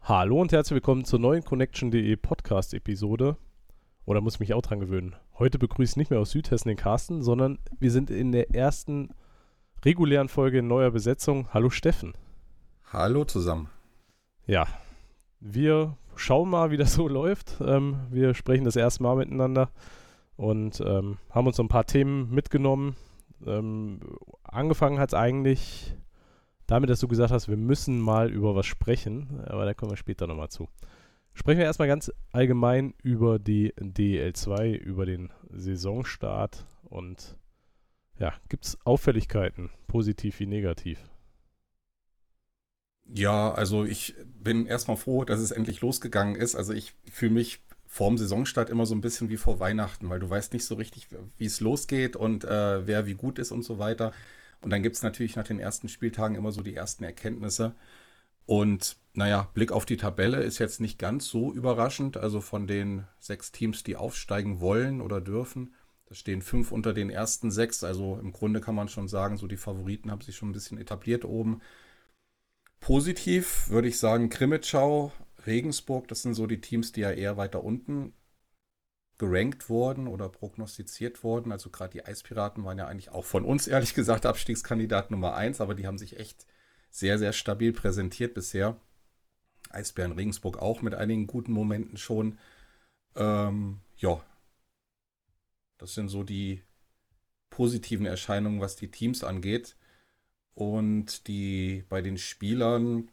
Hallo und herzlich willkommen zur neuen Connection.de Podcast-Episode. Oder muss ich mich auch dran gewöhnen? Heute begrüße ich nicht mehr aus Südhessen den Carsten, sondern wir sind in der ersten regulären Folge in neuer Besetzung. Hallo Steffen. Hallo zusammen. Ja, wir schauen mal, wie das so läuft. Wir sprechen das erste Mal miteinander und haben uns so ein paar Themen mitgenommen. Angefangen hat es eigentlich damit, dass du gesagt hast, wir müssen mal über was sprechen, aber da kommen wir später nochmal zu. Sprechen wir erstmal ganz allgemein über die DEL2, über den Saisonstart und ja, gibt es Auffälligkeiten, positiv wie negativ? Ja, also ich bin erstmal froh, dass es endlich losgegangen ist. Also ich fühle mich vorm Saisonstart immer so ein bisschen wie vor Weihnachten, weil du weißt nicht so richtig, wie es losgeht und wer wie gut ist und so weiter. Und dann gibt es natürlich nach den ersten Spieltagen immer so die ersten Erkenntnisse. Und naja, Blick auf die Tabelle ist jetzt nicht ganz so überraschend. Also von den 6 Teams, die aufsteigen wollen oder dürfen, da stehen 5 unter den ersten 6. Also im Grunde kann man schon sagen, so die Favoriten haben sich schon ein bisschen etabliert oben. Positiv würde ich sagen, Krimitschau, Regensburg, das sind so die Teams, die ja eher weiter unten gerankt wurden oder prognostiziert wurden. Also gerade die Eispiraten waren ja eigentlich auch von uns, ehrlich gesagt, Abstiegskandidat Nummer 1, aber die haben sich echt sehr, sehr stabil präsentiert bisher. Eisbären Regensburg auch mit einigen guten Momenten schon. Ja, das sind so die positiven Erscheinungen, was die Teams angeht. Und die bei den Spielern,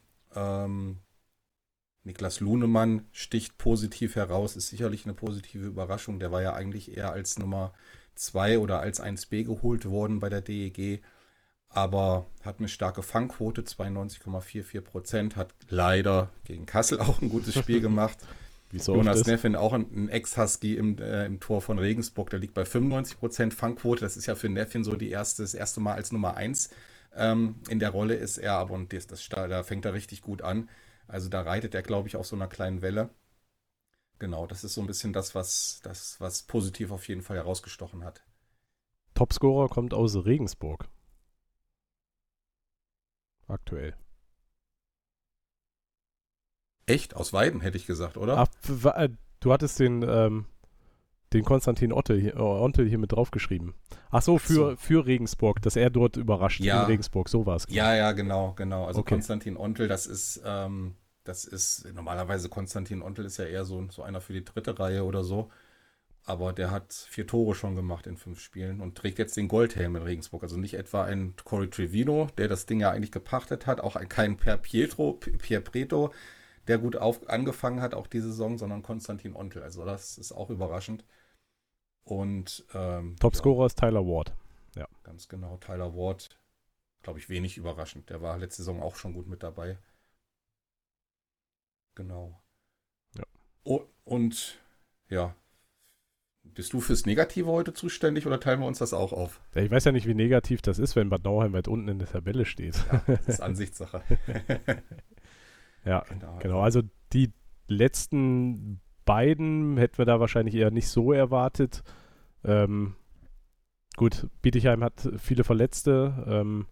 Niklas Luhnemann sticht positiv heraus, ist sicherlich eine positive Überraschung. Der war ja eigentlich eher als Nummer 2 oder als 1B geholt worden bei der DEG, aber hat eine starke Fangquote, 92,44%, hat leider gegen Kassel auch ein gutes Spiel gemacht. Wie so oft Jonas ist. Neffin, auch ein Ex-Husky im Tor von Regensburg, der liegt bei 95% Fangquote. Das ist ja für Neffin so das erste Mal als Nummer 1 in der Rolle ist er, aber und da fängt er richtig gut an. Also da reitet er, glaube ich, auf so einer kleinen Welle. Genau, das ist so ein bisschen was positiv auf jeden Fall herausgestochen hat. Topscorer kommt aus Regensburg. Aktuell. Echt? Aus Weiden, hätte ich gesagt, oder? Ach, du hattest den Konstantin Ontel hier mit draufgeschrieben. Ach so, für Regensburg, dass er dort überrascht in Ja, Regensburg, so war es. ja, genau. Also Okay. Konstantin Ontel, das ist normalerweise Konstantin Ontel ist ja eher so einer für die dritte Reihe oder so. Aber der hat 4 Tore schon gemacht in 5 Spielen und trägt jetzt den Goldhelm in Regensburg. Also nicht etwa ein Corey Trevino, der das Ding ja eigentlich gepachtet hat, auch kein Pier Preto, der gut angefangen hat, auch diese Saison, sondern Konstantin Ontel. Also das ist auch überraschend. Und ja, Topscorer ist Tyler Ward. Ja. ganz genau, Tyler Ward, glaube ich, wenig überraschend. Der war letzte Saison auch schon gut mit dabei. Genau. Ja. Oh, und ja, bist du fürs Negative heute zuständig oder teilen wir uns das auch auf? Ja, ich weiß ja nicht, wie negativ das ist, wenn Bad Nauheim weit unten in der Tabelle steht. Ja, das ist Ansichtssache. Ja, Genau. genau. Also die letzten beiden hätten wir da wahrscheinlich eher nicht so erwartet. Gut, Bietigheim hat viele Verletzte.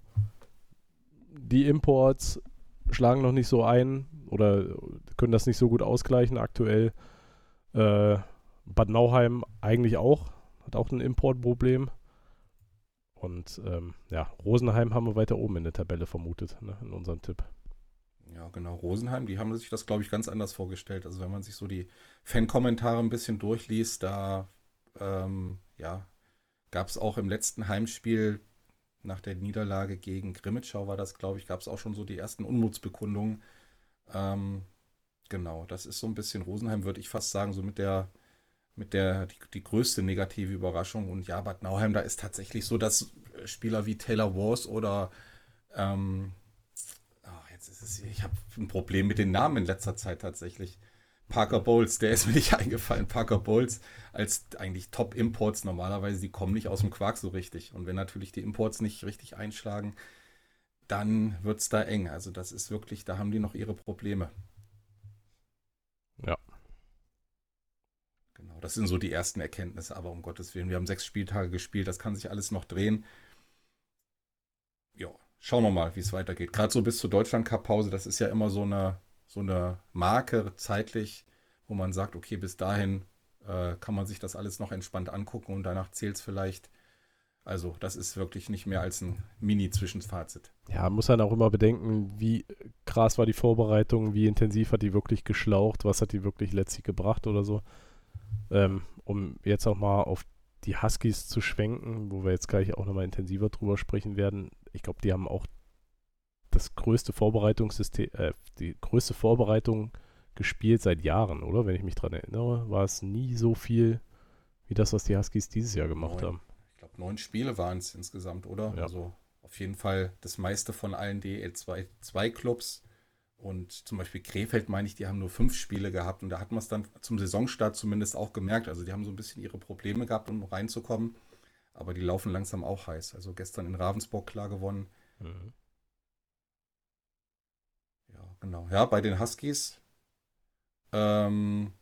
Die Imports schlagen noch nicht so ein oder können das nicht so gut ausgleichen aktuell. Bad Nauheim eigentlich auch, hat auch ein Importproblem. Und ja, Rosenheim haben wir weiter oben in der Tabelle vermutet, ne, in unserem Tipp. Ja, genau. Rosenheim, die haben sich das, glaube ich, ganz anders vorgestellt. Also wenn man sich so die Fan-Kommentare ein bisschen durchliest, da ja, gab es auch im letzten Heimspiel nach der Niederlage gegen Grimmitschau war das, glaube ich, gab es auch schon so die ersten Unmutsbekundungen. Ähm, genau, das ist so ein bisschen Rosenheim, würde ich fast sagen, so die größte negative Überraschung. Und ja, Bad Nauheim, da ist tatsächlich so, dass Spieler wie Taylor Wars oder ähm, ich habe ein Problem mit den Namen in letzter Zeit tatsächlich. Parker Bowles, der ist mir nicht eingefallen. Parker Bowles als eigentlich Top-Imports normalerweise, die kommen nicht aus dem Quark so richtig. Und wenn natürlich die Imports nicht richtig einschlagen, dann wird es da eng. Also das ist wirklich, da haben die noch ihre Probleme. Ja. Genau, das sind so die ersten Erkenntnisse, aber um Gottes Willen, wir haben 6 Spieltage gespielt, das kann sich alles noch drehen. Ja, schauen wir mal, wie es weitergeht. Gerade so bis zur Deutschland-Cup-Pause, das ist ja immer so so eine Marke zeitlich, wo man sagt, okay, bis dahin kann man sich das alles noch entspannt angucken und danach zählt es vielleicht. Also das ist wirklich nicht mehr als ein Mini-Zwischenfazit. Ja, man muss dann auch immer bedenken, wie krass war die Vorbereitung, wie intensiv hat die wirklich geschlaucht, was hat die wirklich letztlich gebracht oder so. Um jetzt auch mal auf die Huskies zu schwenken, wo wir jetzt gleich auch nochmal intensiver drüber sprechen werden. Ich glaube, die haben auch das größte Vorbereitungssystem, die größte Vorbereitung gespielt seit Jahren, oder? Wenn ich mich dran erinnere, war es nie so viel wie das, was die Huskies dieses Jahr gemacht haben. Ich glaube, 9 Spiele waren es insgesamt, oder? Ja. Also auf jeden Fall das meiste von allen DL2-Clubs. Und zum Beispiel Krefeld, meine ich, die haben nur 5 Spiele gehabt. Und da hat man es dann zum Saisonstart zumindest auch gemerkt. Also die haben so ein bisschen ihre Probleme gehabt, um reinzukommen. Aber die laufen langsam auch heiß. Also gestern in Ravensburg klar gewonnen. Mhm. Ja, genau. Ja, bei den Huskies. Womit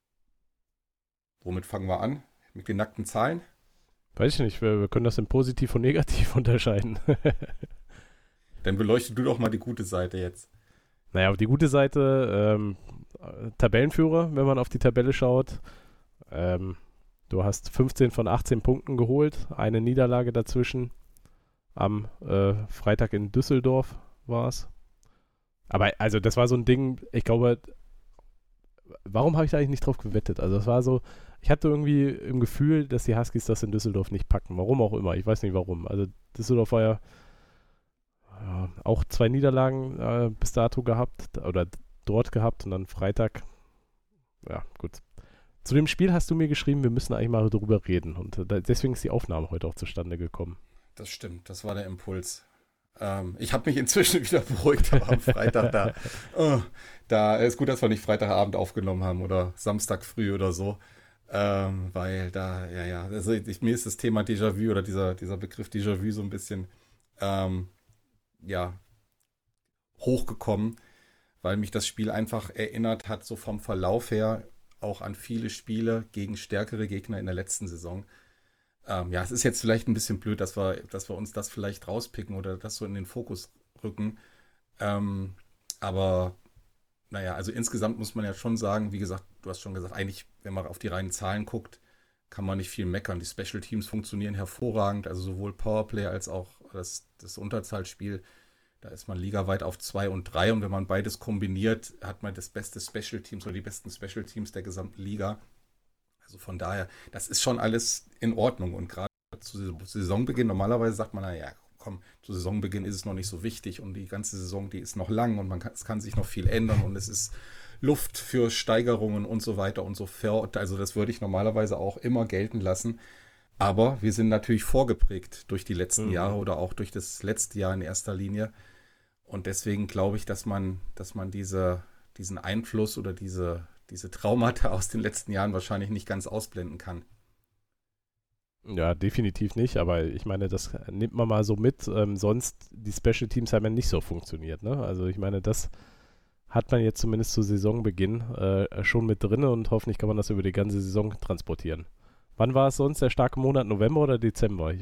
fangen wir an? Mit den nackten Zahlen? Weiß ich nicht, wir können das in positiv und negativ unterscheiden. Dann beleuchte du doch mal die gute Seite jetzt. Naja, auf die gute Seite, Tabellenführer, wenn man auf die Tabelle schaut. Du hast 15 von 18 Punkten geholt, eine Niederlage dazwischen. Am Freitag in Düsseldorf war es. Aber also das war so ein Ding, ich glaube, warum habe ich da eigentlich nicht drauf gewettet? Also das war so, ich hatte irgendwie im Gefühl, dass die Huskies das in Düsseldorf nicht packen. Warum auch immer, ich weiß nicht warum. Also Düsseldorf war ja auch 2 Niederlagen bis dato gehabt oder dort gehabt und dann Freitag. Ja, gut. Zu dem Spiel hast du mir geschrieben, wir müssen eigentlich mal darüber reden und deswegen ist die Aufnahme heute auch zustande gekommen. Das stimmt, das war der Impuls. Ich habe mich inzwischen wieder beruhigt, aber am Freitag da ist gut, dass wir nicht Freitagabend aufgenommen haben oder Samstag früh oder so, weil da, also mir ist das Thema Déjà-vu oder dieser Begriff Déjà-vu so ein bisschen, hochgekommen, weil mich das Spiel einfach erinnert hat, so vom Verlauf her, auch an viele Spiele gegen stärkere Gegner in der letzten Saison. Es ist jetzt vielleicht ein bisschen blöd, dass wir uns das vielleicht rauspicken oder das so in den Fokus rücken. Aber naja, also insgesamt muss man ja schon sagen, wie gesagt, du hast schon gesagt, eigentlich, wenn man auf die reinen Zahlen guckt, kann man nicht viel meckern. Die Special Teams funktionieren hervorragend, also sowohl Powerplay als auch das Unterzahlspiel. Da ist man ligaweit auf 2 und 3 und wenn man beides kombiniert, hat man das beste Special Teams oder die besten Special Teams der gesamten Liga. Also von daher, das ist schon alles in Ordnung. Und gerade zu Saisonbeginn, normalerweise sagt man, naja, komm, zu Saisonbeginn ist es noch nicht so wichtig und die ganze Saison, die ist noch lang und es kann sich noch viel ändern und es ist Luft für Steigerungen und so weiter und so fort. Also das würde ich normalerweise auch immer gelten lassen. Aber wir sind natürlich vorgeprägt durch die letzten Jahre oder auch durch das letzte Jahr in erster Linie. Und deswegen glaube ich, dass man diesen Einfluss oder diese Traumata aus den letzten Jahren wahrscheinlich nicht ganz ausblenden kann. Ja, definitiv nicht, aber ich meine, das nimmt man mal so mit. Sonst, die Special Teams haben ja nicht so funktioniert, ne? Also ich meine, das hat man jetzt zumindest zu Saisonbeginn schon mit drin und hoffentlich kann man das über die ganze Saison transportieren. Wann war es sonst, der starke Monat, November oder Dezember?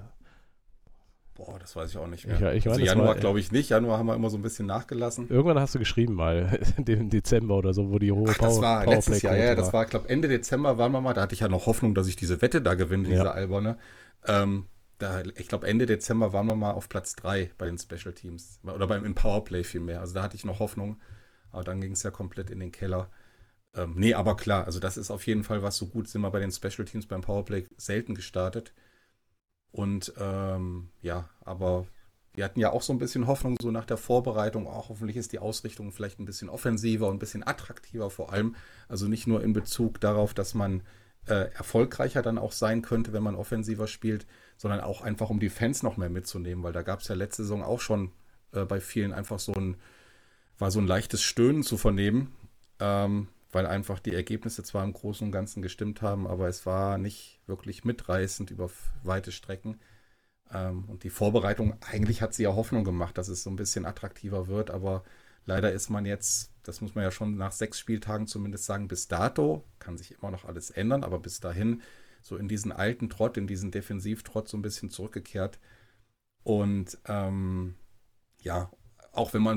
Das weiß ich auch nicht mehr. Ich also meine, Januar glaube ich nicht. Januar haben wir immer so ein bisschen nachgelassen. Irgendwann hast du geschrieben mal, im Dezember oder so, wo die hohe Das war letztes Jahr, war. Das war, ich glaube, Ende Dezember waren wir mal. Da hatte ich ja noch Hoffnung, dass ich diese Wette da gewinne, diese alberne. Ich glaube, Ende Dezember waren wir mal auf Platz 3 bei den Special Teams. Oder im Powerplay vielmehr. Also da hatte ich noch Hoffnung. Aber dann ging es ja komplett in den Keller. Nee, aber klar, also das ist auf jeden Fall was. So gut sind wir bei den Special Teams beim Powerplay selten gestartet. Und aber wir hatten ja auch so ein bisschen Hoffnung, so nach der Vorbereitung, auch hoffentlich ist die Ausrichtung vielleicht ein bisschen offensiver und ein bisschen attraktiver vor allem. Also nicht nur in Bezug darauf, dass man erfolgreicher dann auch sein könnte, wenn man offensiver spielt, sondern auch einfach, um die Fans noch mehr mitzunehmen, weil da gab es ja letzte Saison auch schon bei vielen einfach so ein leichtes Stöhnen zu vernehmen, weil einfach die Ergebnisse zwar im Großen und Ganzen gestimmt haben, aber es war nicht wirklich mitreißend über weite Strecken. Und die Vorbereitung, eigentlich hat sie ja Hoffnung gemacht, dass es so ein bisschen attraktiver wird, aber leider ist man jetzt, das muss man ja schon nach 6 Spieltagen zumindest sagen, bis dato, kann sich immer noch alles ändern, aber bis dahin so in diesen alten Trott, in diesen Defensivtrott so ein bisschen zurückgekehrt. Und auch wenn man so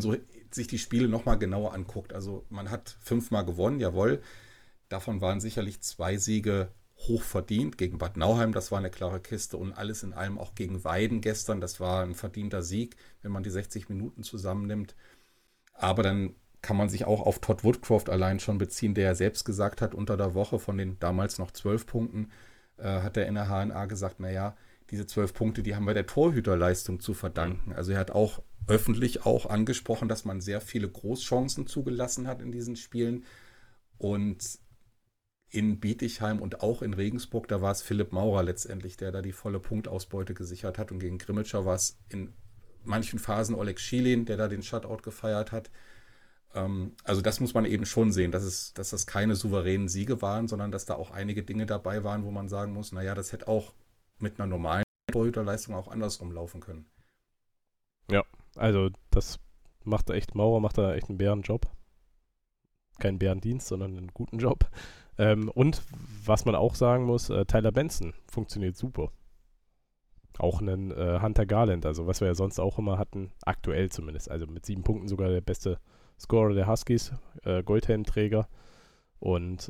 sich die Spiele nochmal genauer anguckt, also man hat 5-mal gewonnen, jawohl, davon waren sicherlich 2 Siege hoch verdient, gegen Bad Nauheim, das war eine klare Kiste und alles in allem auch gegen Weiden gestern, das war ein verdienter Sieg, wenn man die 60 Minuten zusammennimmt, aber dann kann man sich auch auf Todd Woodcroft allein schon beziehen, der ja selbst gesagt hat, unter der Woche von den damals noch 12 Punkten, hat er in der HNA gesagt, naja, diese 12 Punkte, die haben wir der Torhüterleistung zu verdanken. Also er hat auch öffentlich auch angesprochen, dass man sehr viele Großchancen zugelassen hat in diesen Spielen. Und in Bietigheim und auch in Regensburg, da war es Philipp Maurer letztendlich, der da die volle Punktausbeute gesichert hat. Und gegen Grimmelschau war es in manchen Phasen Oleg Schilin, der da den Shutout gefeiert hat. Also das muss man eben schon sehen, dass das keine souveränen Siege waren, sondern dass da auch einige Dinge dabei waren, wo man sagen muss, naja, das hätte auch mit einer normalen Torhüterleistung auch andersrum laufen können. Ja, also das Maurer macht da echt einen Bärenjob. Keinen Bärendienst, sondern einen guten Job. Und was man auch sagen muss, Tyler Benson funktioniert super. Auch einen Hunter Garland, also was wir ja sonst auch immer hatten, aktuell zumindest. Also mit 7 Punkten sogar der beste Scorer der Huskies, Goldhelmträger. Und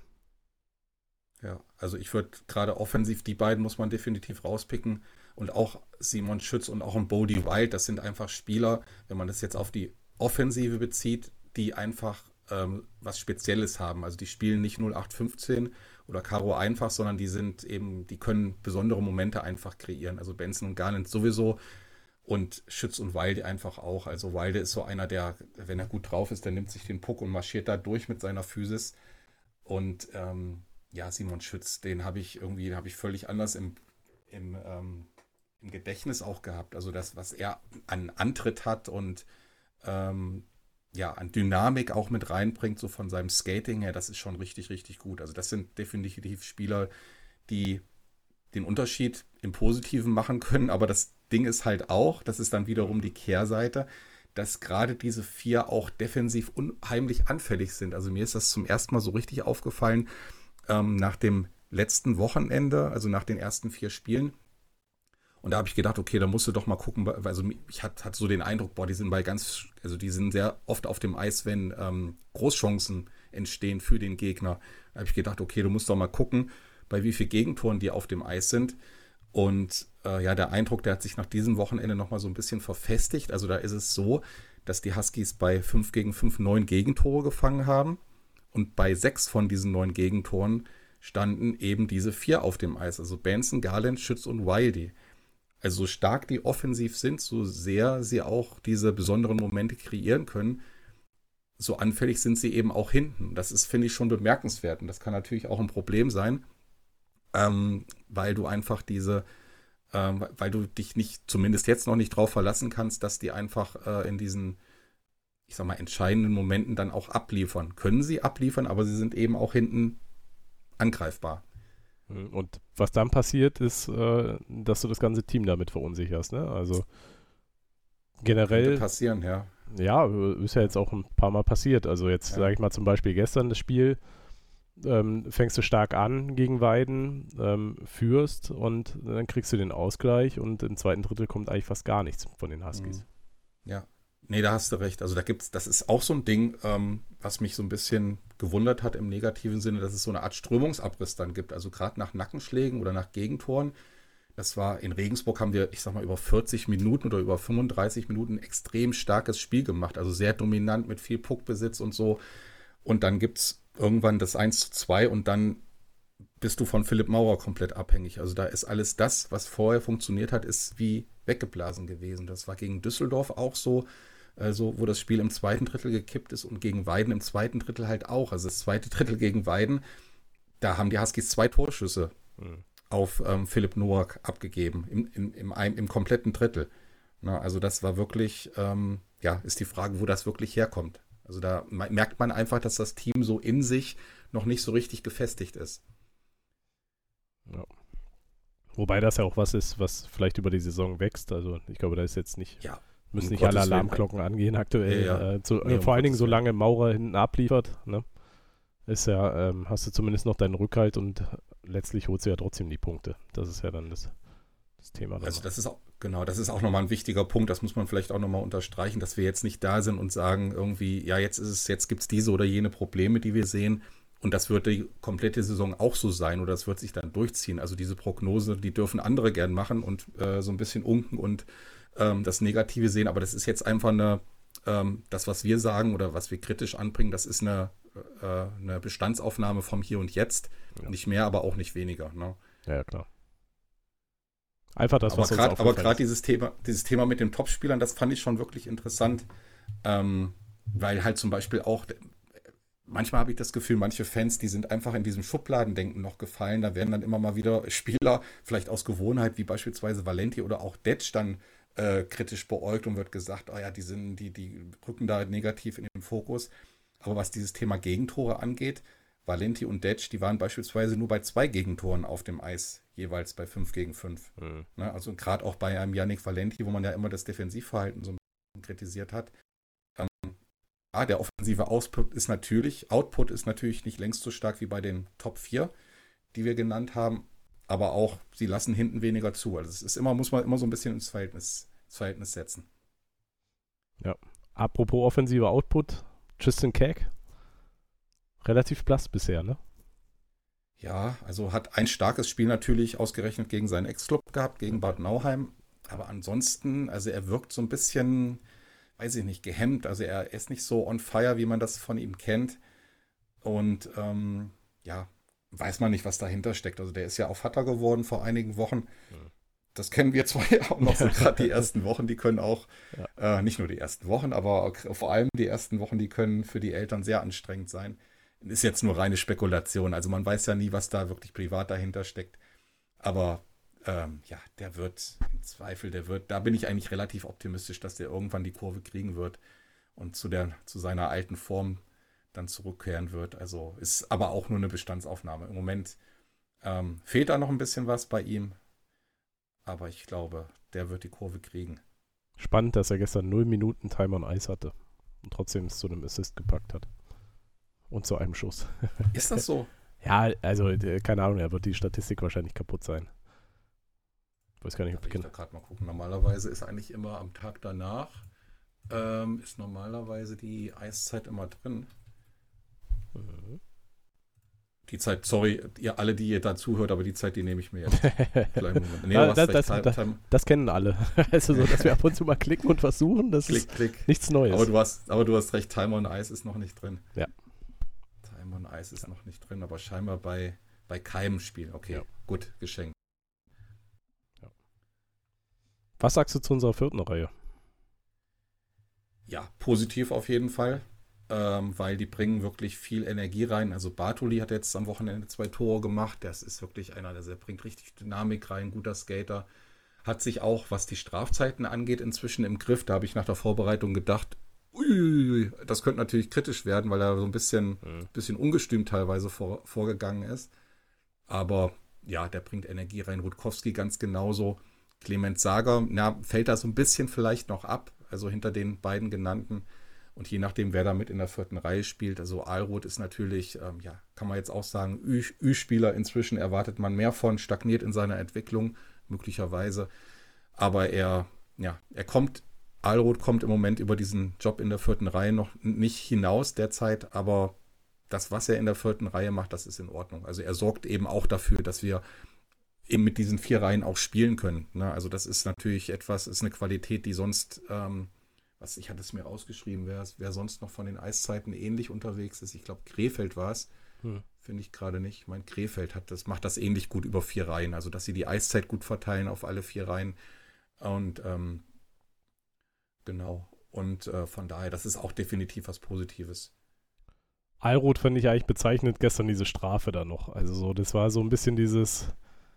ja, also ich würde gerade offensiv, die beiden muss man definitiv rauspicken. Und auch Simon Schütz und auch ein Bodie Wild, das sind einfach Spieler, wenn man das jetzt auf die Offensive bezieht, die einfach was Spezielles haben. Also die spielen nicht 0815 oder Karo einfach, sondern die können besondere Momente einfach kreieren. Also Benson und Garland sowieso und Schütz und Wilde einfach auch. Also Wilde ist so einer, der, wenn er gut drauf ist, der nimmt sich den Puck und marschiert da durch mit seiner Physis. Und Simon Schütz, den habe ich völlig anders im Gedächtnis auch gehabt. Also das, was er an Antritt hat und an Dynamik auch mit reinbringt, so von seinem Skating her, das ist schon richtig, richtig gut. Also das sind definitiv Spieler, die den Unterschied im Positiven machen können, aber das Ding ist halt auch, das ist dann wiederum die Kehrseite, dass gerade diese 4 auch defensiv unheimlich anfällig sind. Also mir ist das zum ersten Mal so richtig aufgefallen, nach dem letzten Wochenende, also nach den ersten 4 Spielen. Und da habe ich gedacht, okay, da musst du doch mal gucken, also ich hatte so den Eindruck, die sind sehr oft auf dem Eis, wenn Großchancen entstehen für den Gegner. Da habe ich gedacht, okay, du musst doch mal gucken, bei wie vielen Gegentoren die auf dem Eis sind. Und der Eindruck, der hat sich nach diesem Wochenende nochmal so ein bisschen verfestigt. Also da ist es so, dass die Huskies bei 5 gegen 5 9 Gegentore gefangen haben. Und bei 6 von diesen 9 Gegentoren standen eben diese 4 auf dem Eis. Also Benson, Garland, Schütz und Wilde. Also so stark die offensiv sind, so sehr sie auch diese besonderen Momente kreieren können, so anfällig sind sie eben auch hinten. Das ist, finde ich, schon bemerkenswert. Und das kann natürlich auch ein Problem sein, weil du einfach weil du dich nicht, zumindest jetzt noch nicht drauf verlassen kannst, dass die einfach in diesen, ich sag mal, entscheidenden Momenten dann auch abliefern. Können sie abliefern, aber sie sind eben auch hinten angreifbar. Und was dann passiert, ist, dass du das ganze Team damit verunsicherst, ne? Also generell. Könnte passieren, ja. Ja, ist ja jetzt auch ein paar Mal passiert. Also jetzt sage ich mal zum Beispiel gestern das Spiel, fängst du stark an gegen Weiden, führst und dann kriegst du den Ausgleich und im zweiten Drittel kommt eigentlich fast gar nichts von den Huskies. Ja. Nee, da hast du recht. Also das ist auch so ein Ding, was mich so ein bisschen gewundert hat im negativen Sinne, dass es so eine Art Strömungsabriss dann gibt. Also gerade nach Nackenschlägen oder nach Gegentoren. Das war in Regensburg, haben wir, ich sag mal, über 40 Minuten oder über 35 Minuten extrem starkes Spiel gemacht. Also sehr dominant mit viel Puckbesitz und so. Und dann gibt es irgendwann das 1:2 und dann bist du von Philipp Maurer komplett abhängig. Also da ist alles das, was vorher funktioniert hat, ist wie weggeblasen gewesen. Das war gegen Düsseldorf auch so. Also, wo das Spiel im zweiten Drittel gekippt ist und gegen Weiden im zweiten Drittel halt auch. Also das zweite Drittel gegen Weiden, da haben die Huskies 2 Torschüsse auf Philipp Nowak abgegeben, im kompletten Drittel. Na, also das war wirklich, ist die Frage, wo das wirklich herkommt. Also da merkt man einfach, dass das Team so in sich noch nicht so richtig gefestigt ist. Ja. Wobei das ja auch was ist, was vielleicht über die Saison wächst. Also ich glaube, da ist jetzt nicht... Ja. Müssen nicht alle Alarmglocken angehen aktuell. Vor allen Dingen, solange Maurer hinten abliefert, ne? Ist ja, hast du zumindest noch deinen Rückhalt und letztlich holst du ja trotzdem die Punkte. Das ist ja dann das das Thema. Also das ist auch, genau, das ist auch nochmal ein wichtiger Punkt, das muss man vielleicht auch nochmal unterstreichen, dass wir jetzt nicht da sind und sagen irgendwie, ja, jetzt gibt es diese oder jene Probleme, die wir sehen. Und das wird die komplette Saison auch so sein oder das wird sich dann durchziehen. Also diese Prognose, die dürfen andere gern machen und so ein bisschen unken und das Negative sehen. Aber das ist jetzt einfach das, was wir sagen oder was wir kritisch anbringen, das ist eine Bestandsaufnahme vom Hier und Jetzt. Ja. Nicht mehr, aber auch nicht weniger. Ne? Ja, klar. Einfach das, was uns aufgefallen ist. Aber gerade dieses Thema mit den Topspielern, das fand ich schon wirklich interessant, weil halt zum Beispiel auch, manchmal habe ich das Gefühl, manche Fans, die sind einfach in diesem Schubladendenken noch gefallen, da werden dann immer mal wieder Spieler, vielleicht aus Gewohnheit, wie beispielsweise Valenti oder auch Detsch dann kritisch beäugt und wird gesagt, oh ja, die rücken da negativ in den Fokus. Aber was dieses Thema Gegentore angeht, Valenti und Detsch, die waren beispielsweise nur bei 2 Gegentoren auf dem Eis, jeweils bei 5 gegen 5. Mhm. Ne, also gerade auch bei einem Yannick Valenti, wo man ja immer das Defensivverhalten so ein bisschen kritisiert hat. Der offensive Output ist natürlich nicht längst so stark wie bei den Top 4, die wir genannt haben, aber auch, sie lassen hinten weniger zu. Also es ist muss man immer so ein bisschen ins Verhältnis setzen. Ja. Apropos offensiver Output, Tristan Keck, relativ blass bisher, ne? Ja, also hat ein starkes Spiel natürlich ausgerechnet gegen seinen Ex-Club gehabt, gegen Bad Nauheim. Aber ansonsten, also er wirkt so ein bisschen, weiß ich nicht, gehemmt. Also er ist nicht so on fire, wie man das von ihm kennt. Und weiß man nicht, was dahinter steckt. Also der ist ja auch Vater geworden vor einigen Wochen. Das kennen wir zwar ja auch noch so gerade die ersten Wochen, die können auch, nicht nur die ersten Wochen, aber vor allem die ersten Wochen, die können für die Eltern sehr anstrengend sein. Ist jetzt nur reine Spekulation. Also man weiß ja nie, was da wirklich privat dahinter steckt. Aber der wird im Zweifel, da bin ich eigentlich relativ optimistisch, dass der irgendwann die Kurve kriegen wird und zu seiner alten Form dann zurückkehren wird. Also ist aber auch nur eine Bestandsaufnahme. Im Moment fehlt da noch ein bisschen was bei ihm. Aber ich glaube, der wird die Kurve kriegen. Spannend, dass er gestern 0 Minuten Time on Ice hatte und trotzdem es zu einem Assist gepackt hat. Und zu einem Schuss. Ist das so? Ja, also keine Ahnung, er wird die Statistik wahrscheinlich kaputt sein. Ich weiß gar nicht, ob ich da gerade mal gucken. Normalerweise ist eigentlich immer am Tag danach ist normalerweise die Eiszeit immer drin. Mhm. Die Zeit, sorry, ihr alle, die ihr da zuhört, aber die Zeit, die nehme ich mir jetzt. Das kennen alle. Also so, dass wir ab und zu mal klicken und versuchen, das ist nichts Neues. Aber du hast recht, Time on Ice ist noch nicht drin. Ja. Time on Ice ist noch nicht drin, aber scheinbar bei keinem Spiel. Okay, gut, geschenkt. Ja. Was sagst du zu unserer 4. Reihe? Ja, positiv auf jeden Fall. Weil die bringen wirklich viel Energie rein. Also Bartoli hat jetzt am Wochenende 2 Tore gemacht. Das ist wirklich einer, der bringt richtig Dynamik rein, guter Skater. Hat sich auch, was die Strafzeiten angeht, inzwischen im Griff. Da habe ich nach der Vorbereitung gedacht, das könnte natürlich kritisch werden, weil er so ein bisschen ungestüm teilweise vorgegangen ist. Aber ja, der bringt Energie rein. Rutkowski ganz genauso. Clement Sager, fällt da so ein bisschen vielleicht noch ab, also hinter den beiden genannten. Und je nachdem, wer da mit in der 4. Reihe spielt, also Alroth ist natürlich, kann man jetzt auch sagen, Ü-Spieler inzwischen, erwartet man mehr von, stagniert in seiner Entwicklung, möglicherweise. Aber Alroth kommt im Moment über diesen Job in der 4. Reihe noch nicht hinaus derzeit, aber das, was er in der 4. Reihe macht, das ist in Ordnung. Also er sorgt eben auch dafür, dass wir eben mit diesen 4 Reihen auch spielen können. Ne? Also das ist natürlich ist eine Qualität, die sonst... ich hatte es mir rausgeschrieben, wer sonst noch von den Eiszeiten ähnlich unterwegs ist. Ich glaube, Krefeld war es. Finde ich gerade nicht. Ich meine, Krefeld macht das ähnlich gut über 4 Reihen. Also, dass sie die Eiszeit gut verteilen auf alle 4 Reihen. Und genau. Und von daher, das ist auch definitiv was Positives. Alroth fand ich eigentlich bezeichnend gestern diese Strafe da noch. Also so, das war so ein bisschen dieses,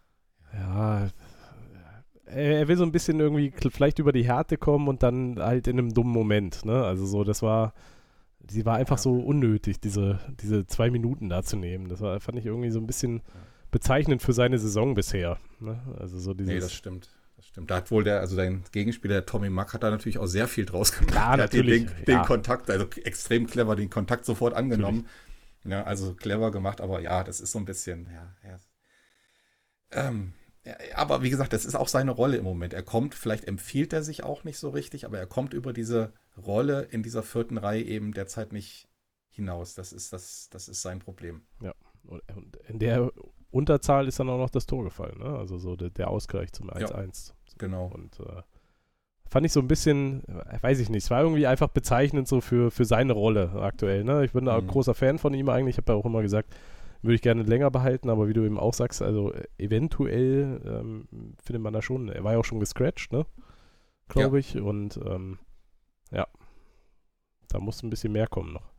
er will so ein bisschen irgendwie vielleicht über die Härte kommen und dann halt in einem dummen Moment, ne? Also so, sie war einfach so unnötig, diese 2 Minuten da zu nehmen. Fand ich irgendwie so ein bisschen bezeichnend für seine Saison bisher, ne? Also so dieses... Nee, das stimmt. Da hat wohl dein Gegenspieler, der Tommy Mack, hat da natürlich auch sehr viel draus gemacht. Ja, natürlich. Den Kontakt, also extrem clever, den Kontakt sofort angenommen. Ja, also clever gemacht, aber ja, das ist so ein bisschen, aber wie gesagt, das ist auch seine Rolle im Moment. Vielleicht empfiehlt er sich auch nicht so richtig, aber er kommt über diese Rolle in dieser 4. Reihe eben derzeit nicht hinaus. Das ist sein Problem. Ja, und in der Unterzahl ist dann auch noch das Tor gefallen, ne? Also so der Ausgleich zum 1-1. Ja, genau. Und fand ich so ein bisschen, weiß ich nicht, es war irgendwie einfach bezeichnend so für seine Rolle aktuell, ne? Ich bin da ein großer Fan von ihm eigentlich, ich habe ja auch immer gesagt, würde ich gerne länger behalten, aber wie du eben auch sagst, also eventuell findet man da schon, er war ja auch schon gescratcht, ne? Glaube ich, und ja, da muss ein bisschen mehr kommen noch.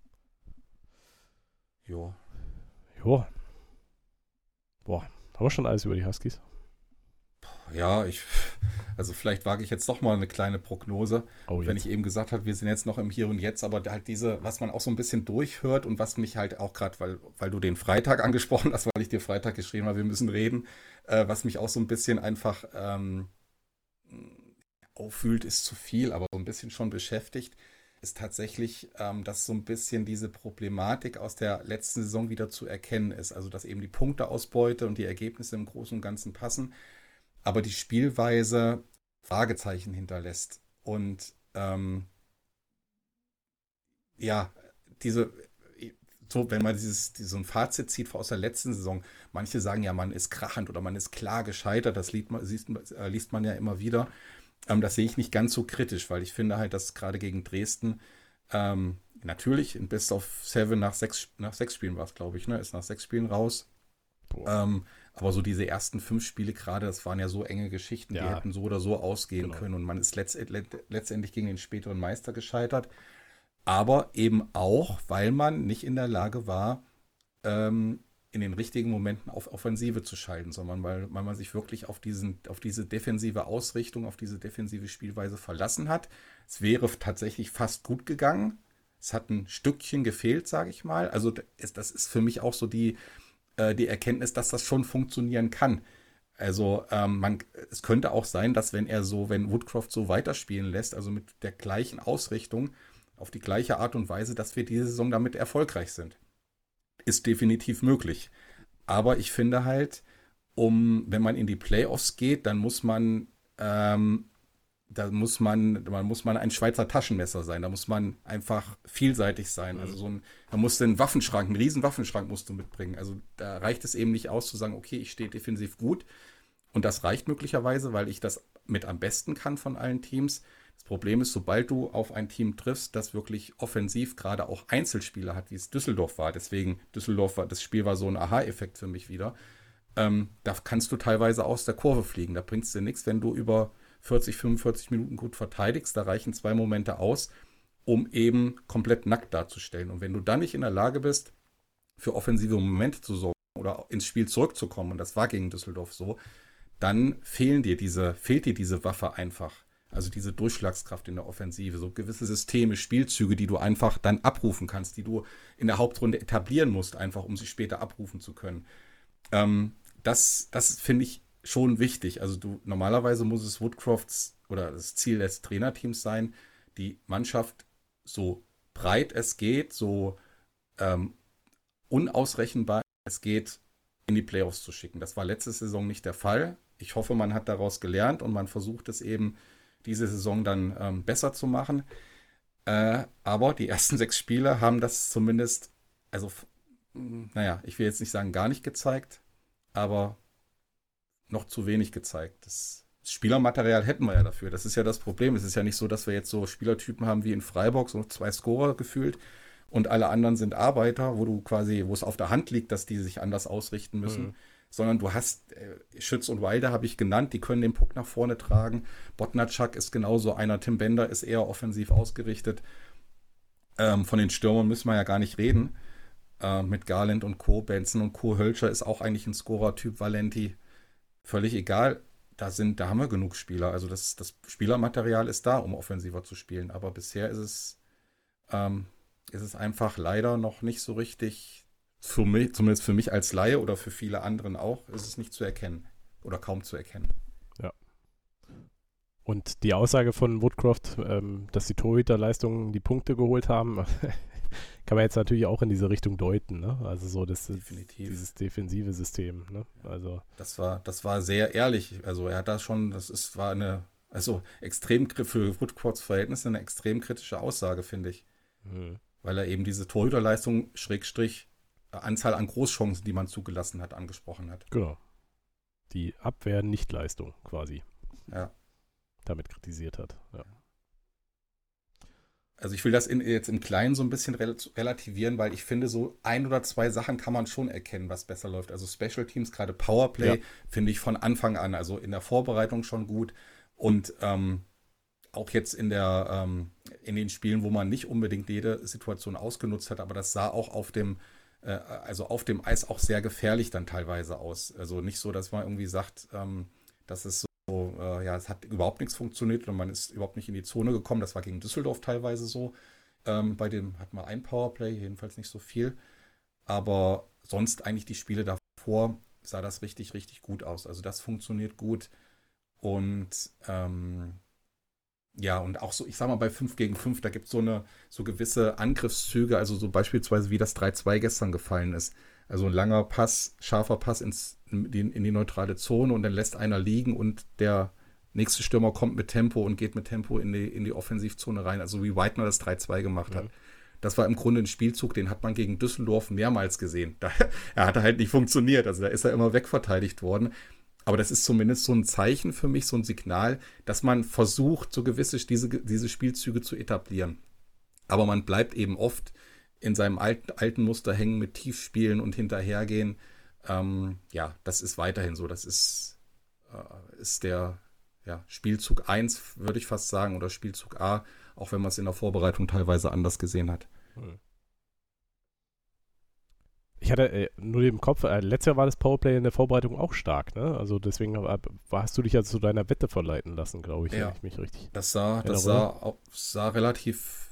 Jo. Boah, haben wir schon alles über die Huskies? Ja, also vielleicht wage ich jetzt doch mal eine kleine Prognose, wenn ich eben gesagt habe, wir sind jetzt noch im Hier und Jetzt, aber halt was man auch so ein bisschen durchhört und was mich halt auch gerade, weil du den Freitag angesprochen hast, weil ich dir Freitag geschrieben habe, wir müssen reden, was mich auch so ein bisschen einfach auffühlt, ist zu viel, aber so ein bisschen schon beschäftigt, ist tatsächlich, dass so ein bisschen diese Problematik aus der letzten Saison wieder zu erkennen ist. Also dass eben die Punkteausbeute und die Ergebnisse im Großen und Ganzen passen, aber die Spielweise Fragezeichen hinterlässt. Und wenn man so ein Fazit zieht aus der letzten Saison, manche sagen ja, man ist krachend oder man ist klar gescheitert, das liest man ja immer wieder. Das sehe ich nicht ganz so kritisch, weil ich finde halt, dass gerade gegen Dresden natürlich in Best of 7 nach sechs Spielen war es, glaube ich, ne? Ist nach 6 Spielen raus. Aber so diese ersten 5 Spiele gerade, das waren ja so enge Geschichten, die hätten so oder so ausgehen können und man ist letztendlich gegen den späteren Meister gescheitert. Aber eben auch, weil man nicht in der Lage war, in den richtigen Momenten auf Offensive zu schalten, sondern weil man sich wirklich auf diese defensive Ausrichtung, auf diese defensive Spielweise verlassen hat. Es wäre tatsächlich fast gut gegangen. Es hat ein Stückchen gefehlt, sage ich mal. Also das ist für mich auch so die Erkenntnis, dass das schon funktionieren kann. Also es könnte auch sein, dass wenn Woodcroft so weiterspielen lässt, also mit der gleichen Ausrichtung, auf die gleiche Art und Weise, dass wir diese Saison damit erfolgreich sind. Ist definitiv möglich. Aber ich finde halt, wenn man in die Playoffs geht, dann muss man ein Schweizer Taschenmesser sein. Da muss man einfach vielseitig sein. Also da musst du einen riesen Waffenschrank musst du mitbringen. Also da reicht es eben nicht aus zu sagen, okay, ich stehe defensiv gut. Und das reicht möglicherweise, weil ich das mit am besten kann von allen Teams. Das Problem ist, sobald du auf ein Team triffst, das wirklich offensiv gerade auch Einzelspieler hat, wie es Düsseldorf war. Deswegen, das Spiel war so ein Aha-Effekt für mich wieder. Da kannst du teilweise aus der Kurve fliegen. Da bringt es dir nichts, wenn du über 40, 45 Minuten gut verteidigst. Da reichen 2 Momente aus, um eben komplett nackt darzustellen. Und wenn du dann nicht in der Lage bist, für offensive Momente zu sorgen oder ins Spiel zurückzukommen, und das war gegen Düsseldorf so, dann fehlt dir diese Waffe einfach. Also diese Durchschlagskraft in der Offensive, so gewisse Systeme, Spielzüge, die du einfach dann abrufen kannst, die du in der Hauptrunde etablieren musst, einfach um sie später abrufen zu können. Das finde ich schon wichtig. Also normalerweise muss es Woodcrofts oder das Ziel des Trainerteams sein, die Mannschaft so breit es geht, so unausrechenbar es geht, in die Playoffs zu schicken. Das war letzte Saison nicht der Fall. Ich hoffe, man hat daraus gelernt und man versucht es eben diese Saison dann besser zu machen. Aber die ersten 6 Spiele haben das zumindest, also, ich will jetzt nicht sagen gar nicht gezeigt, aber noch zu wenig gezeigt. Das Spielermaterial hätten wir ja dafür. Das ist ja das Problem. Es ist ja nicht so, dass wir jetzt so Spielertypen haben wie in Freiburg, so 2 Scorer gefühlt und alle anderen sind Arbeiter, wo es auf der Hand liegt, dass die sich anders ausrichten müssen. Sondern du hast Schütz und Wilder, habe ich genannt, die können den Puck nach vorne tragen. Bodnarczak ist genauso einer. Tim Bender ist eher offensiv ausgerichtet. Von den Stürmern müssen wir ja gar nicht reden. Mit Garland und Co. Benson und Co. Hölscher ist auch eigentlich ein Scorer-Typ. Valenti, völlig egal. Da haben wir genug Spieler. Also das Spielermaterial ist da, um offensiver zu spielen. Aber bisher ist es einfach leider noch nicht so richtig. Für mich, zumindest für mich als Laie oder für viele anderen auch, ist es nicht zu erkennen oder kaum zu erkennen. Ja. Und die Aussage von Woodcroft, dass die Torhüterleistungen die Punkte geholt haben, kann man jetzt natürlich auch in diese Richtung deuten, ne? Also so Definitiv. dieses defensive System, ne? Also Das war sehr ehrlich. Also er hat da schon, war eine, also extrem für Woodcourts Verhältnisse eine extrem kritische Aussage, finde ich. Weil er eben diese Torhüterleistung Schrägstrich Anzahl an Großchancen, die man zugelassen hat, angesprochen hat. genau. Die Abwehr-Nichtleistung quasi. Ja. Damit kritisiert hat. Ja. Also ich will das jetzt im Kleinen so ein bisschen relativieren, weil ich finde, so 1 oder 2 Sachen kann man schon erkennen, was besser läuft. Also Special Teams, gerade Powerplay, finde ich von Anfang an, also in der Vorbereitung schon gut. Und auch jetzt in den Spielen, wo man nicht unbedingt jede Situation ausgenutzt hat, aber das sah auch auf dem Eis auch sehr gefährlich dann teilweise aus. Also nicht so, dass man irgendwie sagt, dass es es hat überhaupt nichts funktioniert und man ist überhaupt nicht in die Zone gekommen. Das war gegen Düsseldorf teilweise so. Bei dem hat man ein Powerplay, jedenfalls nicht so viel. Aber sonst eigentlich die Spiele davor sah das richtig, richtig gut aus. Also das funktioniert gut. Und und auch so, ich sag mal, bei 5 gegen 5, da gibt es so gewisse Angriffszüge, also so beispielsweise wie das 3-2 gestern gefallen ist. Also ein langer Pass, scharfer Pass in die neutrale Zone und dann lässt einer liegen und der nächste Stürmer kommt mit Tempo und geht mit Tempo in die Offensivzone rein, also wie Whitener das 3-2 gemacht hat. Das war im Grunde ein Spielzug, den hat man gegen Düsseldorf mehrmals gesehen. Er hatte halt nicht funktioniert, also da ist er immer wegverteidigt worden. Aber das ist zumindest so ein Zeichen für mich, so ein Signal, dass man versucht, so diese Spielzüge zu etablieren. Aber man bleibt eben oft in seinem alten Muster hängen mit Tiefspielen und hinterhergehen. Das ist weiterhin so. Das ist der Spielzug 1, würde ich fast sagen, oder Spielzug A, auch wenn man es in der Vorbereitung teilweise anders gesehen hat. Ich hatte nur im Kopf, letztes Jahr war das Powerplay in der Vorbereitung auch stark, ne? Also deswegen hast du dich ja zu deiner Wette verleiten lassen, glaube ich, wenn ich mich richtig Das sah relativ,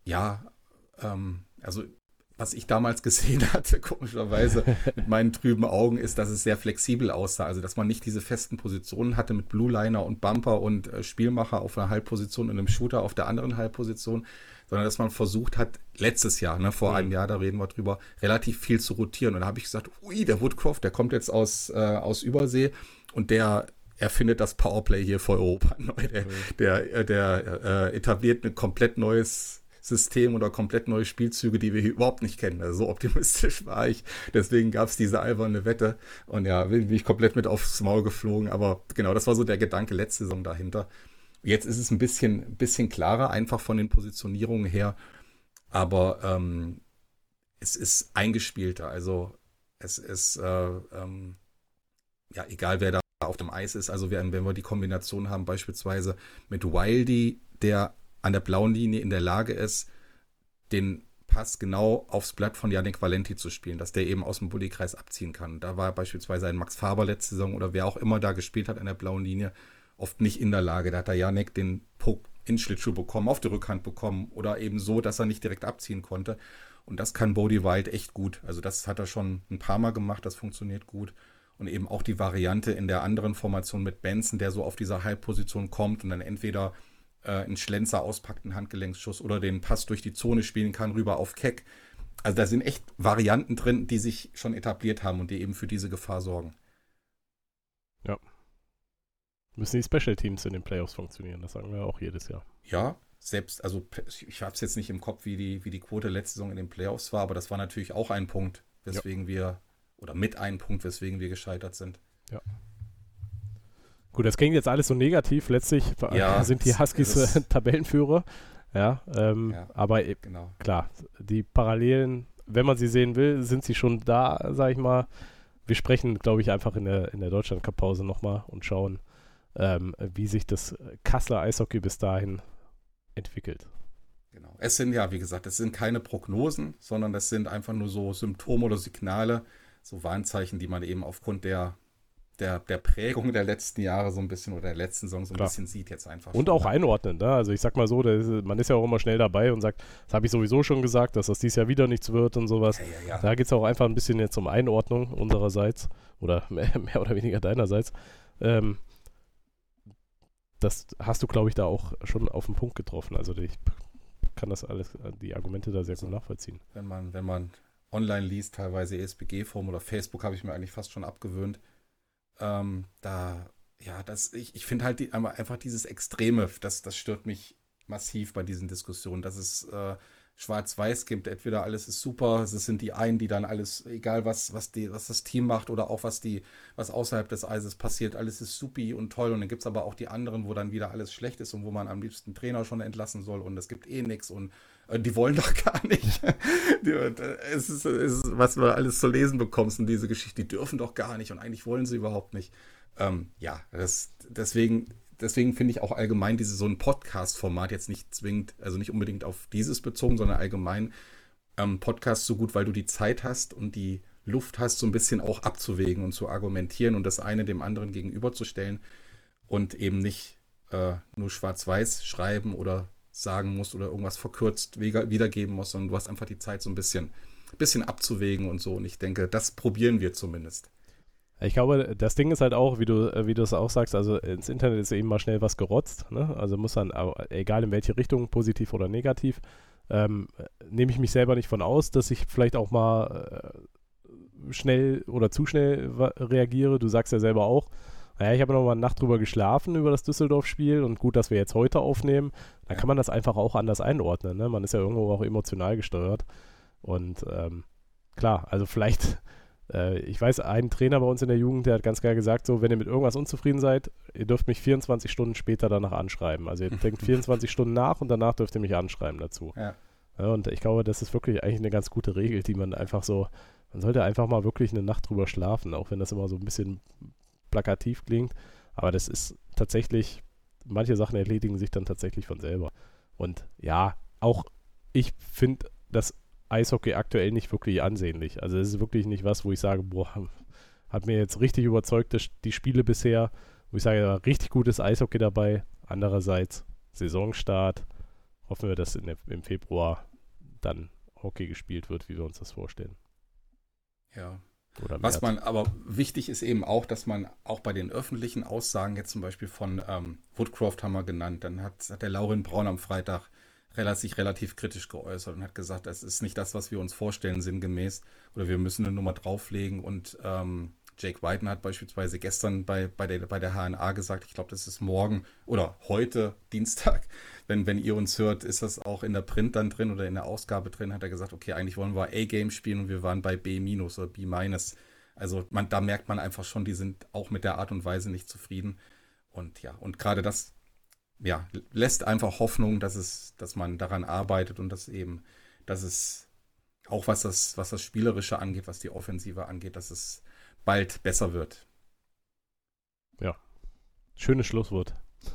also was ich damals gesehen hatte, komischerweise mit meinen trüben Augen, ist, dass es sehr flexibel aussah. Also dass man nicht diese festen Positionen hatte mit Blue Liner und Bumper und Spielmacher auf einer Halbposition und einem Shooter auf der anderen Halbposition, sondern dass man versucht hat, letztes Jahr, vor einem Jahr, da reden wir drüber, relativ viel zu rotieren. Und da habe ich gesagt, der Woodcroft, der kommt jetzt aus Übersee und der erfindet das Powerplay hier für Europa neu. Der etabliert ein komplett neues System oder komplett neue Spielzüge, die wir hier überhaupt nicht kennen. Also so optimistisch war ich. Deswegen gab es diese alberne Wette und bin ich komplett mit aufs Maul geflogen. Aber genau, das war so der Gedanke letzte Saison dahinter. Jetzt ist es ein bisschen klarer, einfach von den Positionierungen her. Aber es ist eingespielter. Also es ist egal, wer da auf dem Eis ist. Also wenn wir die Kombination haben, beispielsweise mit Wildy, der an der blauen Linie in der Lage ist, den Pass genau aufs Blatt von Yannick Valenti zu spielen, dass der eben aus dem Bullykreis abziehen kann. Da war beispielsweise ein Max Faber letzte Saison oder wer auch immer da gespielt hat an der blauen Linie, oft nicht in der Lage. Da hat der Yannick den Puck in den Schlittschuh bekommen, auf die Rückhand bekommen oder eben so, dass er nicht direkt abziehen konnte. Und das kann Bodie Wild echt gut. Also das hat er schon ein paar Mal gemacht, das funktioniert gut. Und eben auch die Variante in der anderen Formation mit Benson, der so auf dieser Halbposition kommt und dann entweder einen Schlenzer auspackt, einen Handgelenksschuss oder den Pass durch die Zone spielen kann, rüber auf Keck. Also da sind echt Varianten drin, die sich schon etabliert haben und die eben für diese Gefahr sorgen. Ja. Müssen die Special Teams in den Playoffs funktionieren, das sagen wir auch jedes Jahr. Ja, selbst, also ich habe es jetzt nicht im Kopf, wie die Quote letzte Saison in den Playoffs war, aber das war natürlich auch ein Punkt, weswegen wir gescheitert sind. Ja. Gut, das klingt jetzt alles so negativ. Letztlich sind die Huskies Tabellenführer. Aber genau. Klar, die Parallelen, wenn man sie sehen will, sind sie schon da, sag ich mal. Wir sprechen, glaube ich, einfach in der Deutschland-Cup-Pause nochmal und schauen, wie sich das Kasseler Eishockey bis dahin entwickelt. Genau. Es sind wie gesagt, es sind keine Prognosen, sondern das sind einfach nur so Symptome oder Signale, so Warnzeichen, die man eben aufgrund der Prägung der letzten Jahre so ein bisschen oder der letzten Saison so ein bisschen sieht jetzt einfach. Und auch einordnen, ne? Also ich sag mal so, man ist ja auch immer schnell dabei und sagt, das habe ich sowieso schon gesagt, dass das dieses Jahr wieder nichts wird und sowas. Ja. Da geht es auch einfach ein bisschen jetzt um Einordnung unsererseits oder mehr oder weniger deinerseits. Das hast du, glaube ich, da auch schon auf den Punkt getroffen. Also ich kann das alles, die Argumente da sehr gut nachvollziehen. Wenn man online liest, teilweise ESPG-Forum oder Facebook, habe ich mir eigentlich fast schon abgewöhnt. Ich finde halt einfach dieses Extreme, das stört mich massiv bei diesen Diskussionen, dass es schwarz-weiß gibt, entweder alles ist super, es sind die einen, die dann alles, egal was das Team macht oder auch was außerhalb des Eises passiert, alles ist supi und toll, und dann gibt es aber auch die anderen, wo dann wieder alles schlecht ist und wo man am liebsten Trainer schon entlassen soll und es gibt eh nichts und die wollen doch gar nicht. Es ist, was du alles zu lesen bekommst in diese Geschichte, die dürfen doch gar nicht und eigentlich wollen sie überhaupt nicht. Deswegen finde ich auch allgemein so ein Podcast-Format jetzt nicht zwingend, also nicht unbedingt auf dieses bezogen, sondern allgemein Podcast so gut, weil du die Zeit hast und die Luft hast, so ein bisschen auch abzuwägen und zu argumentieren und das eine dem anderen gegenüberzustellen und eben nicht nur schwarz-weiß schreiben oder sagen musst oder irgendwas verkürzt wiedergeben musst, sondern du hast einfach die Zeit so ein bisschen abzuwägen und so. Und ich denke, das probieren wir zumindest. Ich glaube, das Ding ist halt auch, wie du es auch sagst, also ins Internet ist eben mal schnell was gerotzt, ne? Also muss dann, egal in welche Richtung, positiv oder negativ, nehme ich mich selber nicht von aus, dass ich vielleicht auch mal schnell oder zu schnell reagiere. Du sagst ja selber auch, naja, ich habe noch mal eine Nacht drüber geschlafen über das Düsseldorf-Spiel und gut, dass wir jetzt heute aufnehmen, dann kann man das einfach auch anders einordnen, ne? Man ist ja irgendwo auch emotional gesteuert und klar, also vielleicht ich weiß, ein Trainer bei uns in der Jugend, der hat ganz klar gesagt, so, wenn ihr mit irgendwas unzufrieden seid, ihr dürft mich 24 Stunden später danach anschreiben. Also ihr denkt 24 Stunden nach und danach dürft ihr mich anschreiben dazu. Ja. Ja, und ich glaube, das ist wirklich eigentlich eine ganz gute Regel, die man einfach so, man sollte einfach mal wirklich eine Nacht drüber schlafen, auch wenn das immer so ein bisschen plakativ klingt. Aber das ist tatsächlich, manche Sachen erledigen sich dann tatsächlich von selber. Und ja, auch ich finde das Eishockey aktuell nicht wirklich ansehnlich. Also es ist wirklich nicht was, wo ich sage, boah, hat mir jetzt richtig überzeugt, die Spiele bisher, wo ich sage, da war richtig gutes Eishockey dabei. Andererseits Saisonstart, hoffen wir, dass im Februar dann Hockey gespielt wird, wie wir uns das vorstellen. Ja. Was man aber wichtig ist eben auch, dass man auch bei den öffentlichen Aussagen, jetzt zum Beispiel von Woodcroft haben wir genannt, dann hat der Laurin Braun am Freitag sich relativ kritisch geäußert und hat gesagt, das ist nicht das, was wir uns vorstellen, sinngemäß, oder wir müssen eine Nummer drauflegen. Und Jake Whiten hat beispielsweise gestern bei der HNA gesagt, ich glaube, das ist morgen oder heute, Dienstag, wenn ihr uns hört, ist das auch in der Print dann drin oder in der Ausgabe drin, hat er gesagt, okay, eigentlich wollen wir A-Game spielen und wir waren bei B- oder B-. Also da merkt man einfach schon, die sind auch mit der Art und Weise nicht zufrieden. Und ja, und gerade das lässt einfach Hoffnung, dass man daran arbeitet und dass es auch was das Spielerische angeht, was die Offensive angeht, dass es bald besser wird. Ja, schönes Schlusswort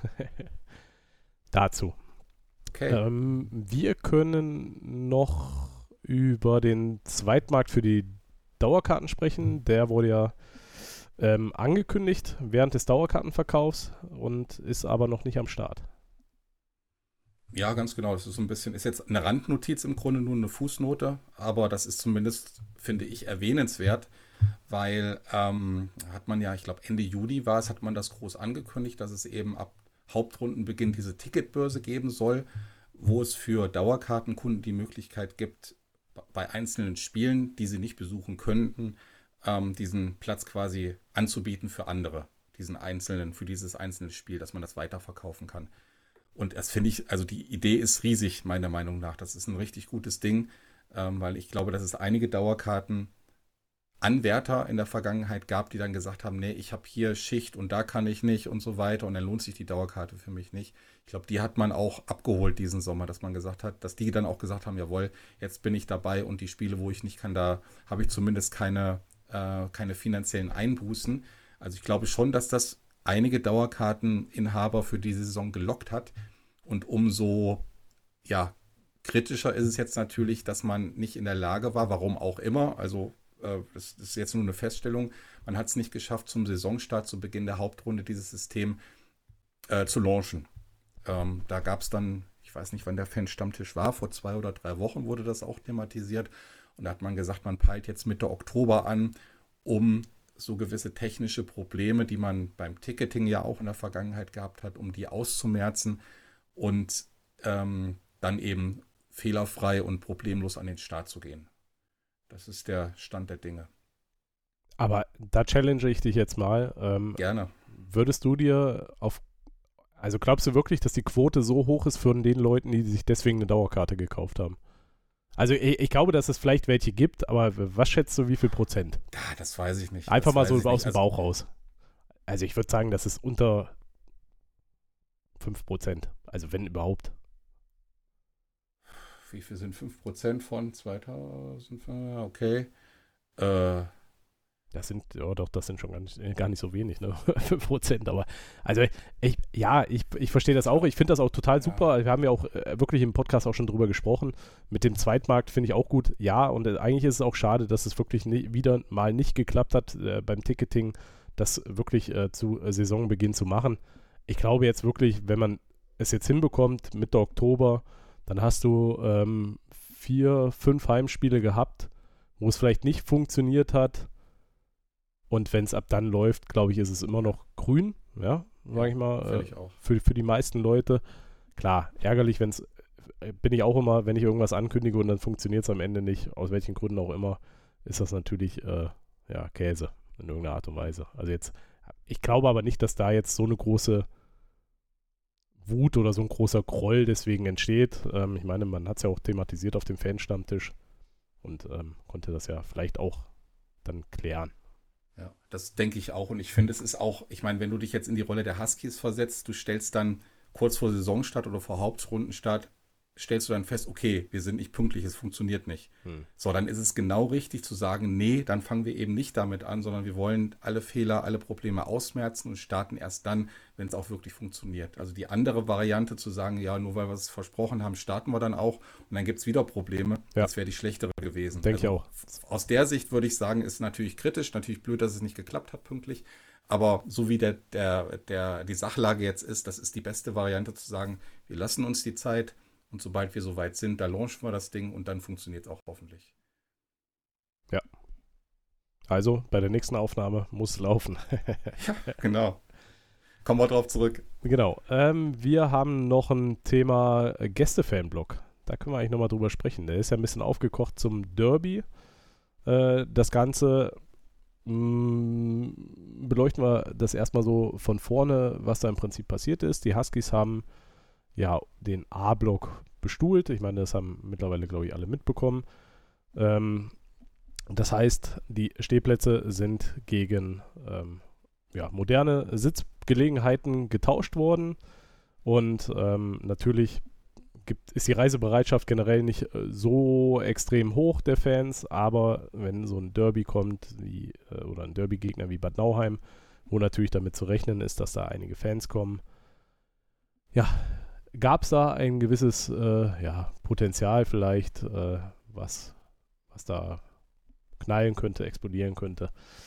dazu. Okay. Wir können noch über den Zweitmarkt für die Dauerkarten sprechen. Der wurde ja angekündigt während des Dauerkartenverkaufs und ist aber noch nicht am Start. Ja, ganz genau. Das ist so ein bisschen, ist jetzt eine Randnotiz im Grunde, nur eine Fußnote, aber das ist zumindest, finde ich, erwähnenswert, weil hat man ja, ich glaube Ende Juli hat man das groß angekündigt, dass es eben ab Hauptrundenbeginn diese Ticketbörse geben soll, wo es für Dauerkartenkunden die Möglichkeit gibt, bei einzelnen Spielen, die sie nicht besuchen könnten, diesen Platz quasi anzubieten für andere, für dieses einzelne Spiel, dass man das weiterverkaufen kann. Und das finde ich, also die Idee ist riesig, meiner Meinung nach. Das ist ein richtig gutes Ding, weil ich glaube, dass es einige Dauerkartenanwärter in der Vergangenheit gab, die dann gesagt haben, nee, ich habe hier Schicht und da kann ich nicht und so weiter und dann lohnt sich die Dauerkarte für mich nicht. Ich glaube, die hat man auch abgeholt diesen Sommer, dass man gesagt hat, dass die dann auch gesagt haben, jawohl, jetzt bin ich dabei und die Spiele, wo ich nicht kann, da habe ich zumindest keine finanziellen Einbußen. Also ich glaube schon, dass das einige Dauerkarteninhaber für diese Saison gelockt hat. Und umso kritischer ist es jetzt natürlich, dass man nicht in der Lage war, warum auch immer. Also das ist jetzt nur eine Feststellung. Man hat es nicht geschafft, zum Saisonstart, zu Beginn der Hauptrunde, dieses System zu launchen. Da gab es dann, ich weiß nicht, wann der Fan-Stammtisch war, vor 2 oder 3 Wochen wurde das auch thematisiert. Und da hat man gesagt, man peilt jetzt Mitte Oktober an, um so gewisse technische Probleme, die man beim Ticketing ja auch in der Vergangenheit gehabt hat, um die auszumerzen und dann eben fehlerfrei und problemlos an den Start zu gehen. Das ist der Stand der Dinge. Aber da challenge ich dich jetzt mal. Gerne. Würdest du dir also glaubst du wirklich, dass die Quote so hoch ist von den Leuten, die sich deswegen eine Dauerkarte gekauft haben? Also ich glaube, dass es vielleicht welche gibt, aber was schätzt du, wie viel Prozent? Ja, das weiß ich nicht. Einfach mal so aus nicht. dem Bauch raus. Also ich würde sagen, das ist unter 5%. Also wenn überhaupt. Wie viel sind 5% von 2000? Okay. Das sind schon gar nicht so wenig, ne? 5%, aber also ich verstehe das auch. Ich finde das auch total super. Wir haben ja auch wirklich im Podcast auch schon drüber gesprochen. Mit dem Zweitmarkt finde ich auch gut. Ja, und eigentlich ist es auch schade, dass es wirklich wieder mal nicht geklappt hat beim Ticketing, das wirklich zu Saisonbeginn zu machen. Ich glaube jetzt wirklich, wenn man es jetzt hinbekommt, Mitte Oktober, dann hast du 4, 5 Heimspiele gehabt, wo es vielleicht nicht funktioniert hat. Und wenn es ab dann läuft, glaube ich, ist es immer noch grün, ja, sage ich mal, für die meisten Leute. Klar, ärgerlich, bin ich auch immer, wenn ich irgendwas ankündige und dann funktioniert es am Ende nicht, aus welchen Gründen auch immer, ist das natürlich, Käse in irgendeiner Art und Weise. Also ich glaube aber nicht, dass da jetzt so eine große Wut oder so ein großer Groll deswegen entsteht. Ich meine, man hat es ja auch thematisiert auf dem Fanstammtisch und konnte das ja vielleicht auch dann klären. Ja, das denke ich auch. Und ich finde, es ist auch, ich meine, wenn du dich jetzt in die Rolle der Huskies versetzt, du stellst dann kurz vor Saisonstart oder vor Hauptrundenstart, stellst du dann fest, okay, wir sind nicht pünktlich, es funktioniert nicht. So, dann ist es genau richtig zu sagen, nee, dann fangen wir eben nicht damit an, sondern wir wollen alle Fehler, alle Probleme ausmerzen und starten erst dann, wenn es auch wirklich funktioniert. Also die andere Variante zu sagen, ja, nur weil wir es versprochen haben, starten wir dann auch und dann gibt es wieder Probleme, das wäre die schlechtere gewesen. Denke ich auch. Aus der Sicht würde ich sagen, ist natürlich kritisch, natürlich blöd, dass es nicht geklappt hat pünktlich, aber so wie die Sachlage jetzt ist, das ist die beste Variante zu sagen, wir lassen uns die Zeit. Und sobald wir soweit sind, da launchen wir das Ding und dann funktioniert es auch hoffentlich. Ja. Also, bei der nächsten Aufnahme muss es laufen. Ja, genau. Kommen wir drauf zurück. Genau. Wir haben noch ein Thema Gäste-Fanblog. Da können wir eigentlich nochmal drüber sprechen. Der ist ja ein bisschen aufgekocht zum Derby. Das Ganze beleuchten wir das erstmal so von vorne, was da im Prinzip passiert ist. Die Huskies haben den A-Block bestuhlt. Ich meine, das haben mittlerweile, glaube ich, alle mitbekommen. Das heißt, die Stehplätze sind gegen moderne Sitzgelegenheiten getauscht worden. Und natürlich ist die Reisebereitschaft generell nicht so extrem hoch der Fans, aber wenn so ein Derby kommt, oder ein Derby-Gegner wie Bad Nauheim, wo natürlich damit zu rechnen ist, dass da einige Fans kommen, gab es da ein gewisses Potenzial vielleicht, was da knallen könnte, explodieren könnte,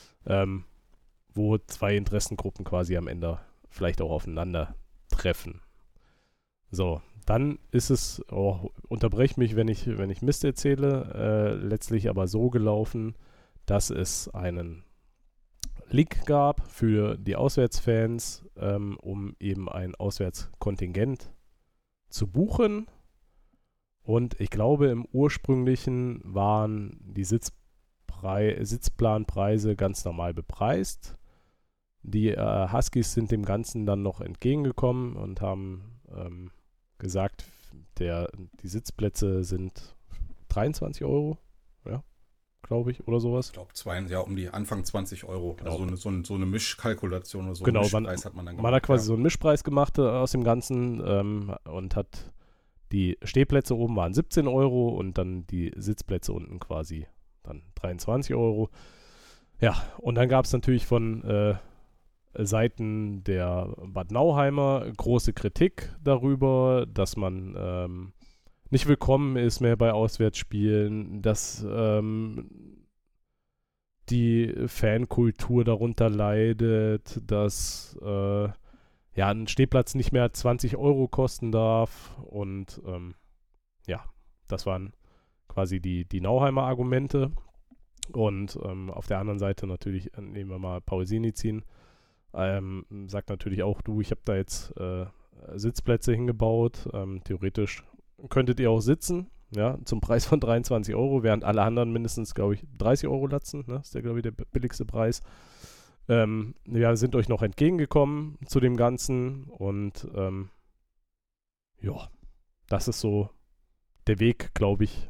wo zwei Interessengruppen quasi am Ende vielleicht auch aufeinandertreffen. So, dann ist es, unterbrech mich, wenn ich Mist erzähle, letztlich aber so gelaufen, dass es einen Link gab für die Auswärtsfans, um eben ein Auswärtskontingent zu buchen. Und ich glaube, im ursprünglichen waren die Sitzplanpreise ganz normal bepreist. Die Huskies sind dem Ganzen dann noch entgegengekommen und haben gesagt, die Sitzplätze sind 23 Euro, glaube ich, oder sowas. Ich glaube, um die Anfang 20 Euro. Genau. Also so eine Mischkalkulation oder so. Genau, Mischpreis hat man dann gemacht. Man hat quasi so einen Mischpreis gemacht aus dem Ganzen und hat die Stehplätze oben waren 17 Euro und dann die Sitzplätze unten quasi dann 23 Euro. Ja, und dann gab es natürlich von Seiten der Bad Nauheimer große Kritik darüber, dass man nicht willkommen ist mehr bei Auswärtsspielen, dass die Fankultur darunter leidet, dass ein Stehplatz nicht mehr 20 Euro kosten darf und das waren quasi die Nauheimer Argumente und auf der anderen Seite natürlich, nehmen wir mal Pausini ziehen, sagt natürlich auch, ich habe da jetzt Sitzplätze hingebaut, theoretisch könntet ihr auch sitzen, ja, zum Preis von 23 Euro, während alle anderen mindestens, glaube ich, 30 Euro latzen. Ne? Ist ja, glaube ich, der billigste Preis. Wir sind euch noch entgegengekommen zu dem Ganzen und ja, das ist so der Weg, glaube ich,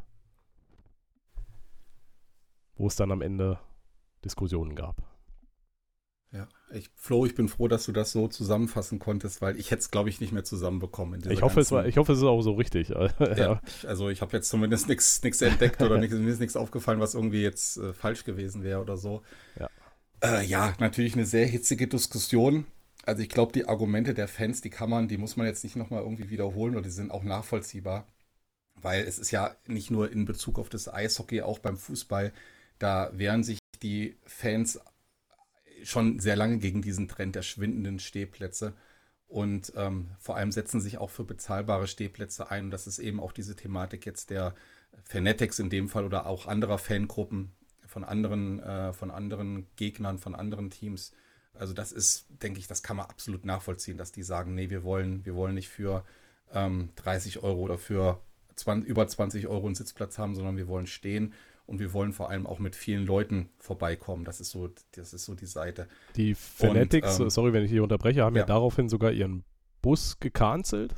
wo es dann am Ende Diskussionen gab. Ja, Flo, ich bin froh, dass du das so zusammenfassen konntest, weil ich hätte es, glaube ich, nicht mehr zusammenbekommen. Ich hoffe, es ist auch so richtig. Ja, also ich habe jetzt zumindest nichts entdeckt oder mir ist nichts aufgefallen, was irgendwie jetzt falsch gewesen wäre oder so. Ja, natürlich eine sehr hitzige Diskussion. Also ich glaube, die Argumente der Fans, die muss man jetzt nicht nochmal irgendwie wiederholen oder die sind auch nachvollziehbar. Weil es ist ja nicht nur in Bezug auf das Eishockey, auch beim Fußball, da wehren sich die Fans schon sehr lange gegen diesen Trend der schwindenden Stehplätze und vor allem setzen sich auch für bezahlbare Stehplätze ein. Und das ist eben auch diese Thematik jetzt der Fanatics in dem Fall oder auch anderer Fangruppen von anderen Gegnern, von anderen Teams. Also das ist, denke ich, das kann man absolut nachvollziehen, dass die sagen, nee, wir wollen nicht für 30 Euro oder für über 20 Euro einen Sitzplatz haben, sondern wir wollen stehen. Und wir wollen vor allem auch mit vielen Leuten vorbeikommen. Das ist so die Seite. Die Fanatics, sorry, wenn ich hier unterbreche, haben ja daraufhin sogar ihren Bus gecancelt.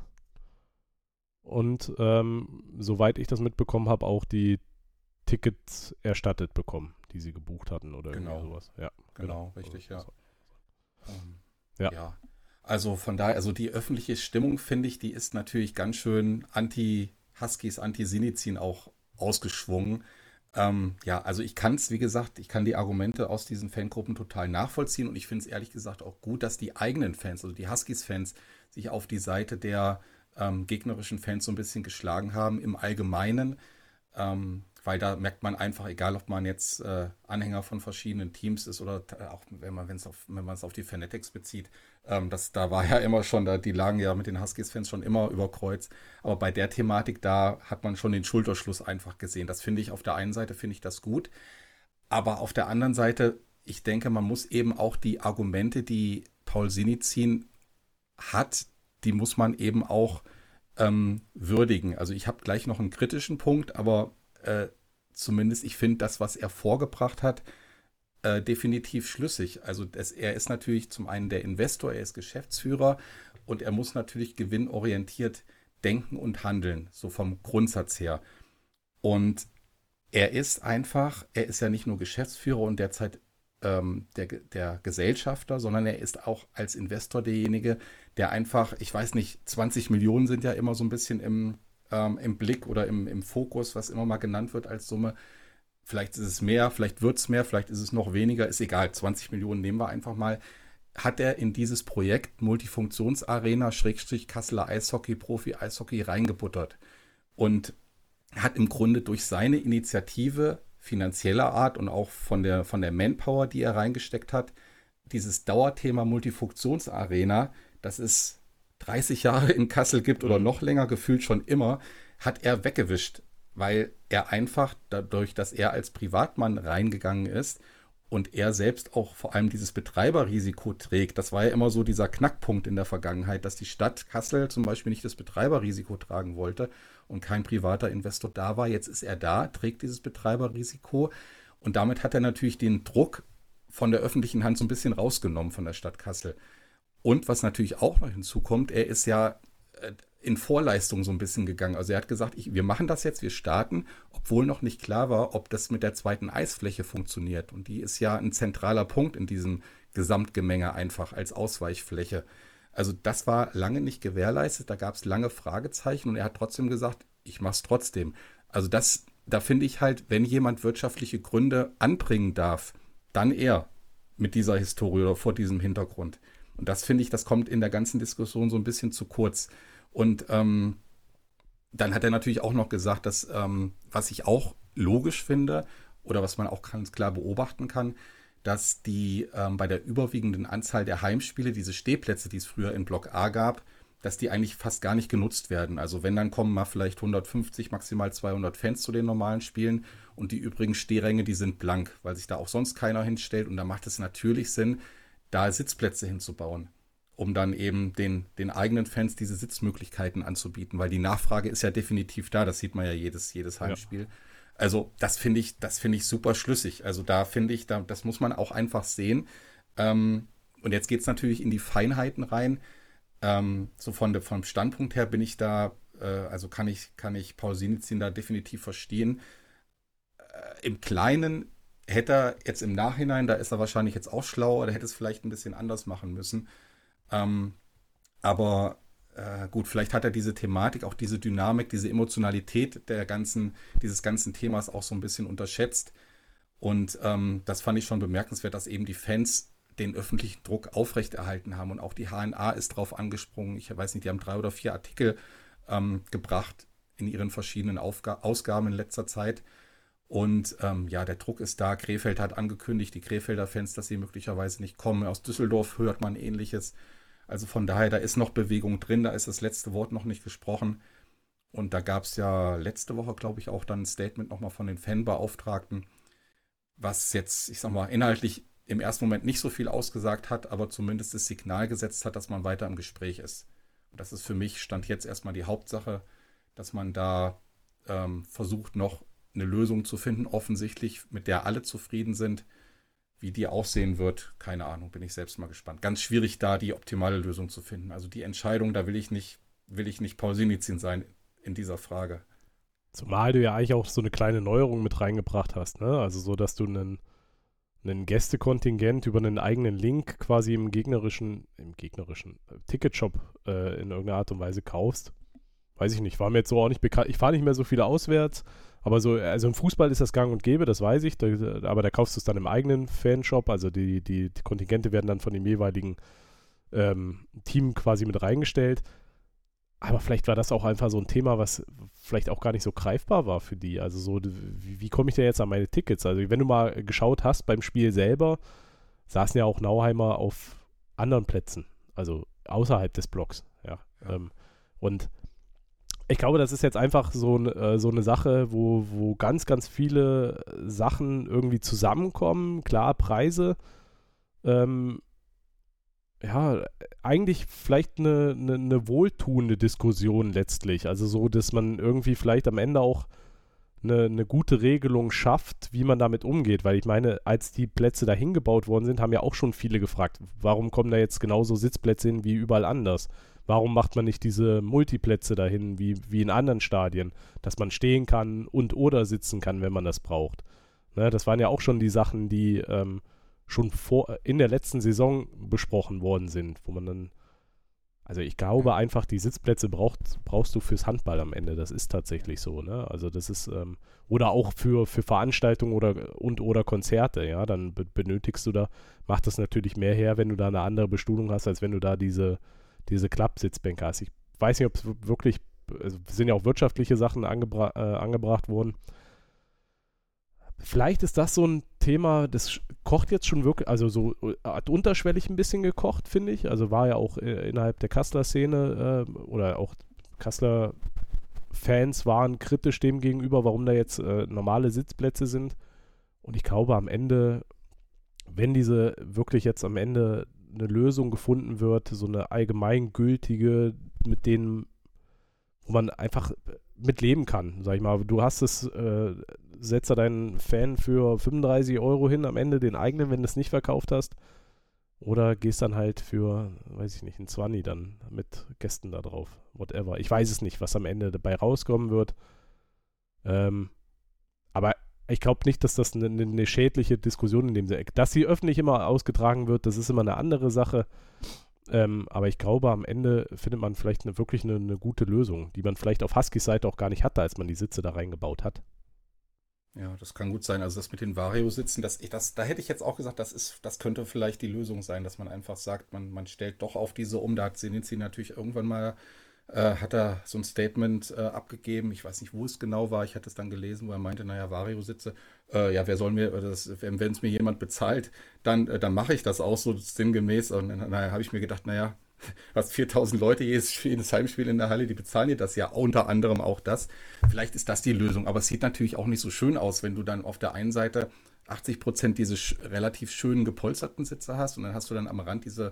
Und soweit ich das mitbekommen habe, auch die Tickets erstattet bekommen, die sie gebucht hatten oder irgendwie sowas. Ja, genau, richtig, ja. Ja. Ja. Also von daher, also die öffentliche Stimmung, finde ich, die ist natürlich ganz schön anti-Huskies, anti-Sinizin auch ausgeschwungen. Ja, also ich kann die Argumente aus diesen Fangruppen total nachvollziehen und ich finde es ehrlich gesagt auch gut, dass die eigenen Fans, also die Huskies-Fans, sich auf die Seite der gegnerischen Fans so ein bisschen geschlagen haben im Allgemeinen, weil da merkt man einfach, egal ob man jetzt Anhänger von verschiedenen Teams ist oder auch wenn man es auf die Fanatics bezieht, da war ja immer schon, die lagen ja mit den Huskies-Fans schon immer über Kreuz, aber bei der Thematik, da hat man schon den Schulterschluss einfach gesehen. Das finde ich, auf der einen Seite finde ich das gut, aber auf der anderen Seite, ich denke, man muss eben auch die Argumente, die Paul Sinizin hat, die muss man eben auch würdigen. Also ich habe gleich noch einen kritischen Punkt, aber zumindest ich finde das, was er vorgebracht hat, definitiv schlüssig. Also er ist natürlich zum einen der Investor, er ist Geschäftsführer und er muss natürlich gewinnorientiert denken und handeln, so vom Grundsatz her. Und er ist ja nicht nur Geschäftsführer und derzeit der Gesellschafter, sondern er ist auch als Investor derjenige, der einfach, ich weiß nicht, 20 Millionen sind ja immer so ein bisschen im Blick oder im Fokus, was immer mal genannt wird als Summe. Vielleicht ist es mehr, vielleicht wird es mehr, vielleicht ist es noch weniger, ist egal, 20 Millionen nehmen wir einfach mal. Hat er in dieses Projekt Multifunktionsarena Kasseler Eishockey, Profi-Eishockey reingebuttert und hat im Grunde durch seine Initiative finanzieller Art und auch von der Manpower, die er reingesteckt hat, dieses Dauerthema Multifunktionsarena, das es 30 Jahre in Kassel gibt oder noch länger, gefühlt schon immer, hat er weggewischt, weil er einfach dadurch, dass er als Privatmann reingegangen ist und er selbst auch vor allem dieses Betreiberrisiko trägt. Das war ja immer so dieser Knackpunkt in der Vergangenheit, dass die Stadt Kassel zum Beispiel nicht das Betreiberrisiko tragen wollte und kein privater Investor da war. Jetzt ist er da, trägt dieses Betreiberrisiko und damit hat er natürlich den Druck von der öffentlichen Hand so ein bisschen rausgenommen von der Stadt Kassel. Und was natürlich auch noch hinzukommt, er ist ja in Vorleistung so ein bisschen gegangen. Also er hat gesagt, wir machen das jetzt, wir starten, obwohl noch nicht klar war, ob das mit der zweiten Eisfläche funktioniert. Und die ist ja ein zentraler Punkt in diesem Gesamtgemenge einfach als Ausweichfläche. Also das war lange nicht gewährleistet, da gab es lange Fragezeichen und er hat trotzdem gesagt, ich mache es trotzdem. Also da finde ich halt, wenn jemand wirtschaftliche Gründe anbringen darf, dann er mit dieser Historie oder vor diesem Hintergrund. Und das finde ich, das kommt in der ganzen Diskussion so ein bisschen zu kurz. Und dann hat er natürlich auch noch gesagt, dass, was ich auch logisch finde oder was man auch ganz klar beobachten kann, dass die bei der überwiegenden Anzahl der Heimspiele, diese Stehplätze, die es früher in Block A gab, dass die eigentlich fast gar nicht genutzt werden. Also wenn, dann kommen mal vielleicht 150, maximal 200 Fans zu den normalen Spielen und die übrigen Stehränge, die sind blank, weil sich da auch sonst keiner hinstellt und da macht es natürlich Sinn, da Sitzplätze hinzubauen. um dann eben den eigenen Fans diese Sitzmöglichkeiten anzubieten, weil die Nachfrage ist ja definitiv da, das sieht man ja jedes Heimspiel. Ja. Also das finde ich super schlüssig. Also da finde ich, das muss man auch einfach sehen. Und jetzt geht es natürlich in die Feinheiten rein. So vom Standpunkt her bin ich da, also kann ich Paul Sinizin da definitiv verstehen. Im Kleinen hätte er jetzt im Nachhinein, da ist er wahrscheinlich jetzt auch schlauer, der hätte es vielleicht ein bisschen anders machen müssen. Aber gut, vielleicht hat er diese Thematik, auch diese Dynamik, diese Emotionalität dieses ganzen Themas auch so ein bisschen unterschätzt. Und das fand ich schon bemerkenswert, dass eben die Fans den öffentlichen Druck aufrechterhalten haben. Und auch die HNA ist drauf angesprungen. Ich weiß nicht, die haben 3 oder 4 Artikel gebracht in ihren verschiedenen Ausgaben in letzter Zeit. Und ja, der Druck ist da. Krefeld hat angekündigt, die Krefelder Fans, dass sie möglicherweise nicht kommen. Aus Düsseldorf hört man Ähnliches. Also von daher, da ist noch Bewegung drin, da ist das letzte Wort noch nicht gesprochen. Und da gab es ja letzte Woche, glaube ich, auch dann ein Statement nochmal von den Fanbeauftragten, was jetzt, ich sag mal, inhaltlich im ersten Moment nicht so viel ausgesagt hat, aber zumindest das Signal gesetzt hat, dass man weiter im Gespräch ist. Und das ist für mich, stand jetzt erstmal die Hauptsache, dass man da versucht, noch eine Lösung zu finden, offensichtlich, mit der alle zufrieden sind. Wie die aussehen wird, keine Ahnung, bin ich selbst mal gespannt. Ganz schwierig, da die optimale Lösung zu finden. Also die Entscheidung, da will ich nicht Paul Sinizin sein in dieser Frage. Zumal du ja eigentlich auch so eine kleine Neuerung mit reingebracht hast, ne? Also so, dass du einen Gästekontingent über einen eigenen Link quasi im gegnerischen Ticketshop in irgendeiner Art und Weise kaufst. Weiß ich nicht, war mir jetzt so auch nicht bekannt. Ich fahre nicht mehr so viele auswärts, aber so, also im Fußball ist das gang und gäbe, das weiß ich, aber da kaufst du es dann im eigenen Fanshop, also die Kontingente werden dann von dem jeweiligen Team quasi mit reingestellt. Aber vielleicht war das auch einfach so ein Thema, was vielleicht auch gar nicht so greifbar war für die. Also so, wie komme ich denn jetzt an meine Tickets? Also wenn du mal geschaut hast beim Spiel selber, saßen ja auch Nauheimer auf anderen Plätzen, also außerhalb des Blocks. Ja. Und ich glaube, das ist jetzt einfach so eine Sache, wo ganz, ganz viele Sachen irgendwie zusammenkommen. Klar, Preise, ja, eigentlich vielleicht eine wohltuende Diskussion letztlich. Also so, dass man irgendwie vielleicht am Ende auch eine gute Regelung schafft, wie man damit umgeht. Weil ich meine, als die Plätze dahin gebaut worden sind, haben ja auch schon viele gefragt, warum kommen da jetzt genauso Sitzplätze hin wie überall anders? Warum macht man nicht diese Multiplätze dahin wie in anderen Stadien, dass man stehen kann und oder sitzen kann, wenn man das braucht? Ne, das waren ja auch schon die Sachen, die schon in der letzten Saison besprochen worden sind, wo man dann, also ich glaube einfach, die Sitzplätze brauchst du fürs Handball am Ende, das ist tatsächlich so, ne? Also das ist, oder auch für Veranstaltungen oder Konzerte, ja, dann benötigst du da, macht das natürlich mehr her, wenn du da eine andere Bestuhlung hast, als wenn du da diese Klappsitzbänke hast. Ich weiß nicht, ob es wirklich, es sind ja auch wirtschaftliche Sachen angebracht worden. Vielleicht ist das so ein Thema, das kocht jetzt schon wirklich, also so hat unterschwellig ein bisschen gekocht, finde ich. Also war ja auch innerhalb der Kasseler-Szene oder auch Kasseler Fans waren kritisch dem gegenüber, warum da jetzt normale Sitzplätze sind. Und ich glaube am Ende, wenn diese wirklich jetzt am Ende eine Lösung gefunden wird, so eine allgemeingültige, mit denen, wo man einfach mit leben kann, sag ich mal. Du hast es, setzt da deinen Fan für 35 € hin, am Ende den eigenen, wenn du es nicht verkauft hast. Oder gehst dann halt für, weiß ich nicht, ein 20 dann mit Gästen da drauf. Whatever. Ich weiß es nicht, was am Ende dabei rauskommen wird. Aber ich glaube nicht, dass das eine schädliche Diskussion in dem Sinne, dass sie öffentlich immer ausgetragen wird, das ist immer eine andere Sache. Aber ich glaube, am Ende findet man vielleicht wirklich eine gute Lösung, die man vielleicht auf Huskys Seite auch gar nicht hatte, als man die Sitze da reingebaut hat. Ja, das kann gut sein. Also das mit den Vario-Sitzen, da hätte ich jetzt auch gesagt, das könnte vielleicht die Lösung sein, dass man einfach sagt, man stellt doch auf diese um. Da hat Sinizin natürlich irgendwann mal, hat er so ein Statement abgegeben. Ich weiß nicht, wo es genau war. Ich hatte es dann gelesen, wo er meinte, naja, Vario-Sitze, ja, wer soll mir, wenn es mir jemand bezahlt, dann mache ich das auch so sinngemäß. Und naja, habe ich mir gedacht, naja, hast 4.000 Leute jedes Heimspiel in der Halle, die bezahlen dir das ja, unter anderem auch das. Vielleicht ist das die Lösung, aber es sieht natürlich auch nicht so schön aus, wenn du dann auf der einen Seite 80% diese relativ schönen gepolsterten Sitze hast und dann hast du dann am Rand diese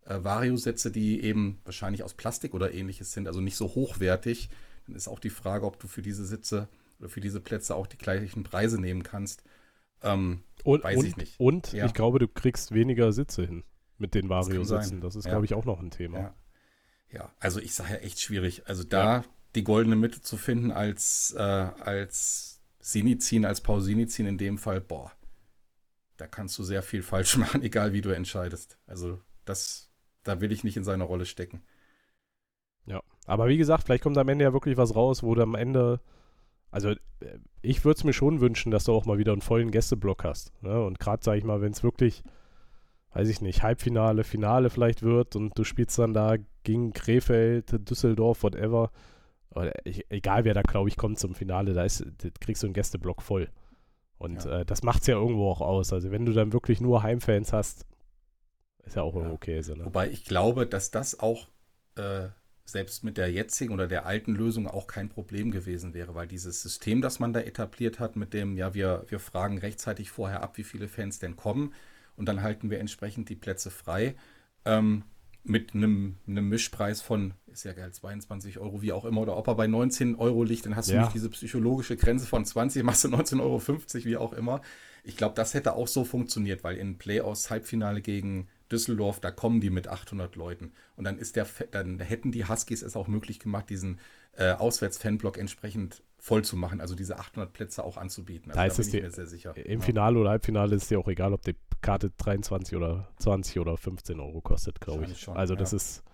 Vario-Sätze, die eben wahrscheinlich aus Plastik oder ähnliches sind, also nicht so hochwertig, dann ist auch die Frage, ob du für diese Sitze oder für diese Plätze auch die gleichen Preise nehmen kannst. Weiß ich nicht. Und Ja. ich glaube, du kriegst weniger Sitze hin mit den Das kann Vario-Sitzen. sein. Das ist, Ja. glaube ich, auch noch ein Thema. Ja, also ich sage ja echt schwierig. Also da die goldene Mitte zu finden als Sinizin, als Pausinizin in dem Fall, boah, da kannst du sehr viel falsch machen, egal wie du entscheidest. Also da will ich nicht in seine Rolle stecken. Ja, aber wie gesagt, vielleicht kommt am Ende ja wirklich was raus, wo du am Ende, also ich würde es mir schon wünschen, dass du auch mal wieder einen vollen Gästeblock hast. Ne? Und gerade, sage ich mal, wenn es wirklich, weiß ich nicht, Halbfinale, Finale vielleicht wird und du spielst dann da gegen Krefeld, Düsseldorf, whatever, oder egal wer da, glaube ich, kommt zum Finale, da kriegst du einen Gästeblock voll. Und das macht es ja irgendwo auch aus. Also wenn du dann wirklich nur Heimfans hast, ist ja auch irgendwo Käse. Ne? Wobei ich glaube, dass das auch selbst mit der jetzigen oder der alten Lösung auch kein Problem gewesen wäre, weil dieses System, das man da etabliert hat, mit dem, ja, wir fragen rechtzeitig vorher ab, wie viele Fans denn kommen und dann halten wir entsprechend die Plätze frei, mit einem Mischpreis von, ist ja geil, 22 Euro, wie auch immer, oder ob er bei 19 Euro liegt, dann hast du nicht diese psychologische Grenze von 20, machst du 19,50 Euro, wie auch immer. Ich glaube, das hätte auch so funktioniert, weil in Playoffs Halbfinale gegen Düsseldorf, da kommen die mit 800 Leuten. Und dann dann hätten die Huskies es auch möglich gemacht, diesen Auswärts-Fanblock entsprechend voll zu machen, also diese 800 Plätze auch anzubieten. Also da bin ich mir sehr sicher. Im Finale oder Halbfinale ist es dir auch egal, ob die Karte 23 oder 20 oder 15 Euro kostet, glaube ich. Schon, also das ist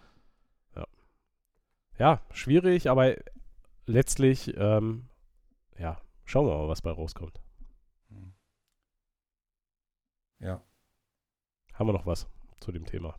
ja schwierig, aber letztlich schauen wir mal, was bei rauskommt. Ja. Haben wir noch was zu dem Thema?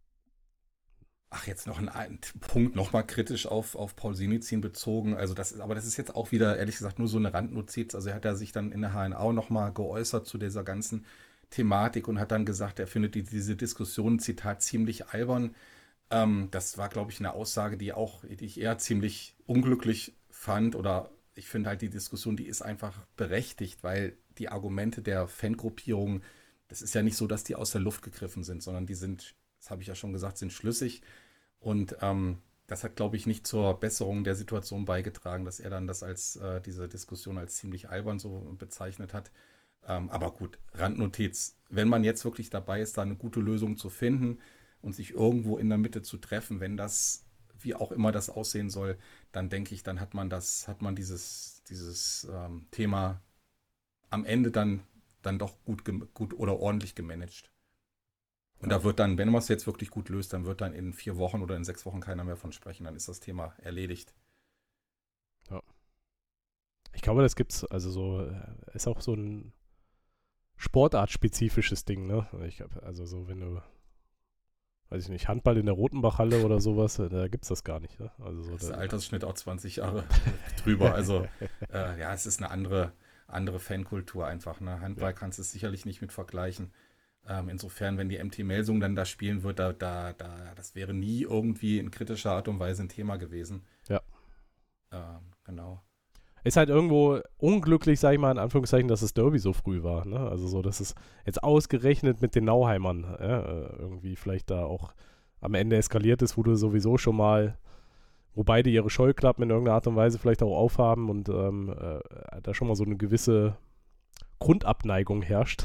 Ach, jetzt noch ein Punkt nochmal kritisch auf Paul Sinizin bezogen. Also das ist jetzt auch wieder, ehrlich gesagt, nur so eine Randnotiz. Also er hat sich dann in der HNA nochmal geäußert zu dieser ganzen Thematik und hat dann gesagt, er findet diese Diskussion, Zitat, ziemlich albern. Das war, glaube ich, eine Aussage, die ich eher ziemlich unglücklich fand. Oder ich finde halt, die Diskussion, die ist einfach berechtigt, weil die Argumente der Fangruppierung, das ist ja nicht so, dass die aus der Luft gegriffen sind, sondern die sind, das habe ich ja schon gesagt, sind schlüssig. Und das hat, glaube ich, nicht zur Besserung der Situation beigetragen, dass er dann das diese Diskussion als ziemlich albern so bezeichnet hat. Aber gut, Randnotiz. Wenn man jetzt wirklich dabei ist, da eine gute Lösung zu finden und sich irgendwo in der Mitte zu treffen, wenn das, wie auch immer das aussehen soll, dann denke ich, dann hat man dieses Thema am Ende dann doch gut oder ordentlich gemanagt. Und da wird dann, wenn man es jetzt wirklich gut löst, dann wird dann in 4 Wochen oder in 6 Wochen keiner mehr von sprechen. Dann ist das Thema erledigt. Ja. Ich glaube, das gibt's, also so, ist auch so ein sportartspezifisches Ding, ne? Also so, wenn du, weiß ich nicht, Handball in der Rotenbachhalle oder sowas, da gibt's das gar nicht, ne? Also so, ist der Altersschnitt auch 20 Jahre drüber. Also es ist eine andere Fankultur einfach. Ne? Handball kannst du es sicherlich nicht mit vergleichen. Insofern, wenn die MT Melsung dann da spielen wird, das wäre nie irgendwie in kritischer Art und Weise ein Thema gewesen. Ja. Genau. Ist halt irgendwo unglücklich, sag ich mal, in Anführungszeichen, dass das Derby so früh war. Ne? Also so, dass es jetzt ausgerechnet mit den Nauheimern irgendwie vielleicht da auch am Ende eskaliert ist, wo du sowieso schon mal, wo beide ihre Scheuklappen in irgendeiner Art und Weise vielleicht auch aufhaben und da schon mal so eine gewisse Grundabneigung herrscht.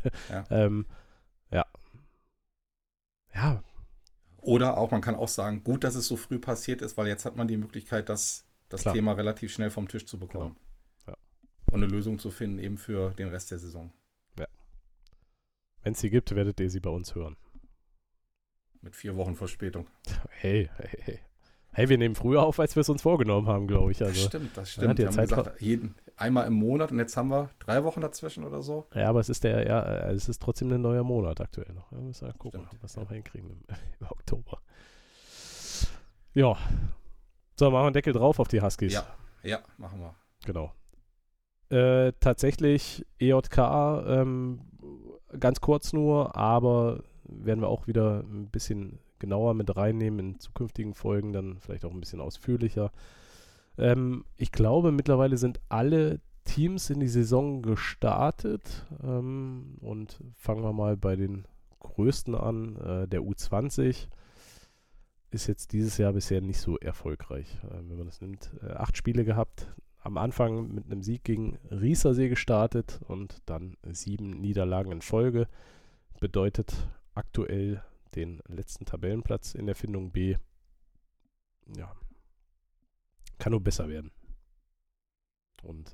Ja. Oder auch, man kann auch sagen, gut, dass es so früh passiert ist, weil jetzt hat man die Möglichkeit, das Thema relativ schnell vom Tisch zu bekommen. Genau. Ja. Und eine Lösung zu finden, eben für den Rest der Saison. Ja. Wenn es sie gibt, werdet ihr sie bei uns hören. Mit 4 Wochen Verspätung. Hey, wir nehmen früher auf, als wir es uns vorgenommen haben, glaube ich. Also, das stimmt. Wir haben gesagt, einmal im Monat und jetzt haben wir 3 Wochen dazwischen oder so. Ja, aber es ist trotzdem ein neuer Monat aktuell noch. Wir müssen mal gucken, Stimmt, was wir noch hinkriegen im Oktober. Ja. So, machen wir einen Deckel drauf auf die Huskies. Ja, machen wir. Genau. Tatsächlich EJK, ganz kurz nur, aber werden wir auch wieder ein bisschen genauer mit reinnehmen in zukünftigen Folgen, dann vielleicht auch ein bisschen ausführlicher. Ich glaube, mittlerweile sind alle Teams in die Saison gestartet und fangen wir mal bei den größten an. Der U20 ist jetzt dieses Jahr bisher nicht so erfolgreich, wenn man das nimmt. 8 Spiele gehabt, am Anfang mit einem Sieg gegen Riesersee gestartet und dann 7 Niederlagen in Folge. Bedeutet aktuell den letzten Tabellenplatz in der Findung B. Ja, kann nur besser werden. Und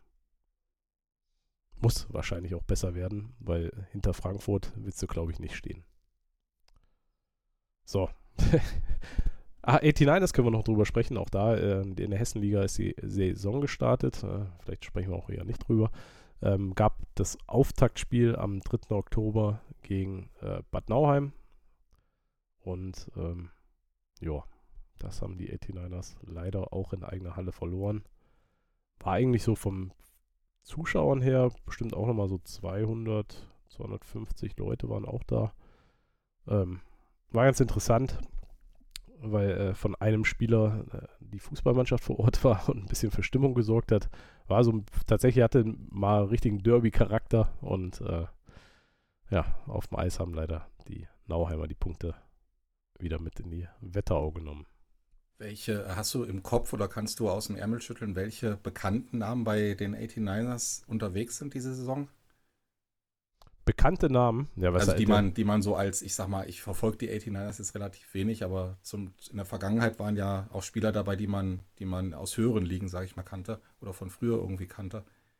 muss wahrscheinlich auch besser werden, weil hinter Frankfurt willst du, glaube ich, nicht stehen. So. 89ers können wir noch drüber sprechen. Auch da in der Hessenliga ist die Saison gestartet. Vielleicht sprechen wir auch eher nicht drüber. Gab das Auftaktspiel am 3. Oktober gegen Bad Nauheim. Und ja, das haben die 89ers leider auch in eigener Halle verloren. War eigentlich so vom Zuschauern her bestimmt auch nochmal so 200, 250 Leute waren auch da. War ganz interessant, weil von einem Spieler die Fußballmannschaft vor Ort war und ein bisschen für Stimmung gesorgt hat. War so, tatsächlich hatte mal richtigen Derby-Charakter und ja, auf dem Eis haben leider die Nauheimer die Punkte wieder mit in die Wetterau genommen. Welche hast du im Kopf oder kannst du aus dem Ärmel schütteln, welche bekannten Namen bei den 89ers unterwegs sind diese Saison? Bekannte Namen? Ja, was Also die man so als, ich sag mal, ich verfolge die 89ers jetzt relativ wenig, aber in der Vergangenheit waren ja auch Spieler dabei, die man aus höheren Ligen, sage ich mal, kannte oder von früher irgendwie kannte.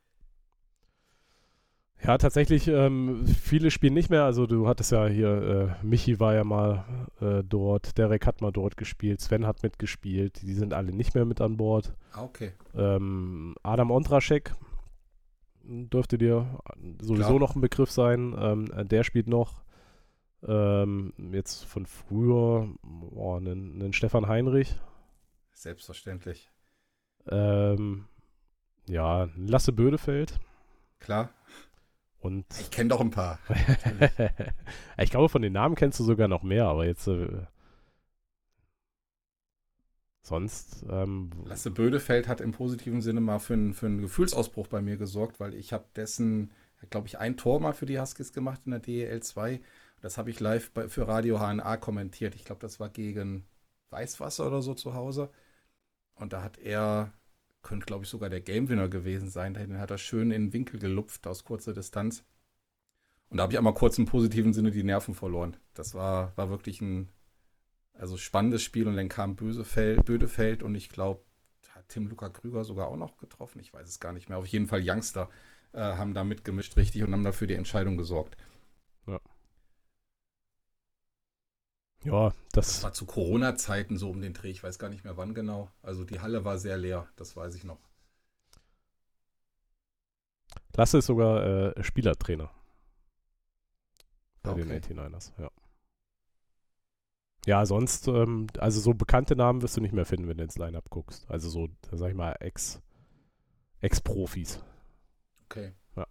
Ja, tatsächlich, viele spielen nicht mehr. Also du hattest ja hier, Michi war ja mal dort, Derek hat mal dort gespielt, Sven hat mitgespielt, die sind alle nicht mehr mit an Bord. Okay. Adam Ondraschek dürfte dir sowieso noch ein Begriff sein. Der spielt noch. Jetzt von früher einen Stefan Heinrich. Selbstverständlich. Ja, Lasse Bödefeld. Klar. Und ich kenne doch ein paar. Ich glaube, von den Namen kennst du sogar noch mehr, aber jetzt sonst. Lasse Bödefeld hat im positiven Sinne mal für einen Gefühlsausbruch bei mir gesorgt, weil ich habe glaube ich, ein Tor mal für die Huskies gemacht in der DEL 2. Das habe ich live für Radio HNA kommentiert. Ich glaube, das war gegen Weißwasser oder so zu Hause. Und da hat könnte, glaube ich, sogar der Gamewinner gewesen sein. Den hat er schön in den Winkel gelupft aus kurzer Distanz. Und da habe ich einmal kurz im positiven Sinne die Nerven verloren. Das war wirklich ein spannendes Spiel. Und dann kam Bödefeld und ich glaube, hat Tim Luca Krüger sogar auch noch getroffen. Ich weiß es gar nicht mehr. Auf jeden Fall Youngster haben da mitgemischt richtig und haben dafür die Entscheidung gesorgt. Ja. Ja, das war zu Corona-Zeiten so um den Dreh. Ich weiß gar nicht mehr wann genau. Also die Halle war sehr leer, das weiß ich noch. Lasse ist sogar Spielertrainer bei den 89ers, ja. Ja, sonst, also so bekannte Namen wirst du nicht mehr finden, wenn du ins Line-Up guckst. Also so, sag ich mal, Ex-Profis. Okay. Ja.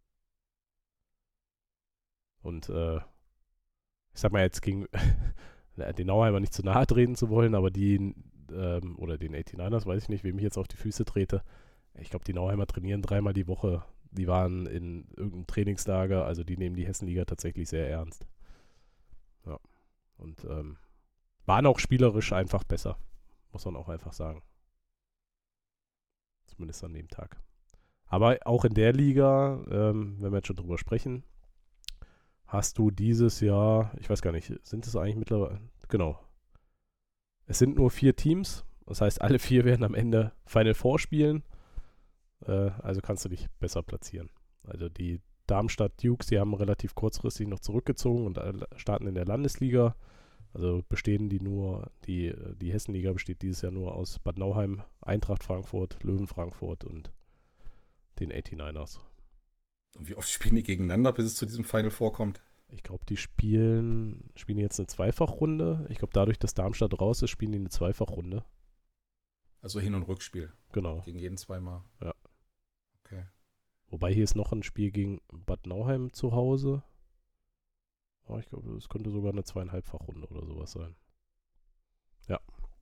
Und ich sag mal jetzt gegen den Nauheimer nicht zu nahe treten zu wollen, aber die oder den 89ers, weiß ich nicht, wem ich jetzt auf die Füße trete. Ich glaube, die Nauheimer trainieren 3-mal die Woche. Die waren in irgendeinem Trainingslager, also die nehmen die Hessenliga tatsächlich sehr ernst. Ja. Und waren auch spielerisch einfach besser, muss man auch einfach sagen. Zumindest an dem Tag. Aber auch in der Liga, wenn wir jetzt schon drüber sprechen, hast du dieses Jahr, ich weiß gar nicht, sind es eigentlich mittlerweile, genau. Es sind nur 4 Teams, das heißt, alle 4 werden am Ende Final Four spielen. Also kannst du dich besser platzieren. Also die Darmstadt Dukes, die haben relativ kurzfristig noch zurückgezogen und starten in der Landesliga. Also bestehen die Hessenliga besteht dieses Jahr nur aus Bad Nauheim, Eintracht Frankfurt, Löwen Frankfurt und den 89ers. Und wie oft spielen die gegeneinander, bis es zu diesem Final vorkommt? Ich glaube, die spielen jetzt eine Zweifachrunde. Ich glaube, dadurch, dass Darmstadt raus ist, spielen die eine Zweifachrunde. Also Hin- und Rückspiel. Genau. Gegen jeden zweimal. Ja. Okay. Wobei hier ist noch ein Spiel gegen Bad Nauheim zu Hause. Oh, ich glaube, das könnte sogar eine 2,5-fach-Runde oder sowas sein. Ja.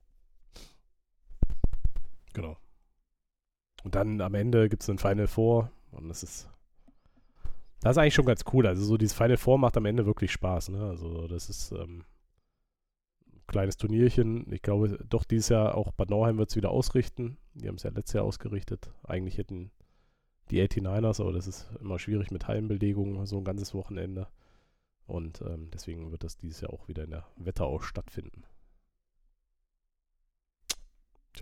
Genau. Und dann am Ende gibt es ein Final Four und das ist Das ist eigentlich schon ganz cool. Also so dieses Final Four macht am Ende wirklich Spaß. Ne? Also das ist ein kleines Turnierchen. Ich glaube, doch dieses Jahr auch Bad Nauheim wird es wieder ausrichten. Die haben es ja letztes Jahr ausgerichtet. Eigentlich hätten die 89ers, aber das ist immer schwierig mit Hallenbelegung, so ein ganzes Wochenende. Und deswegen wird das dieses Jahr auch wieder in der Wetterau stattfinden. Tja.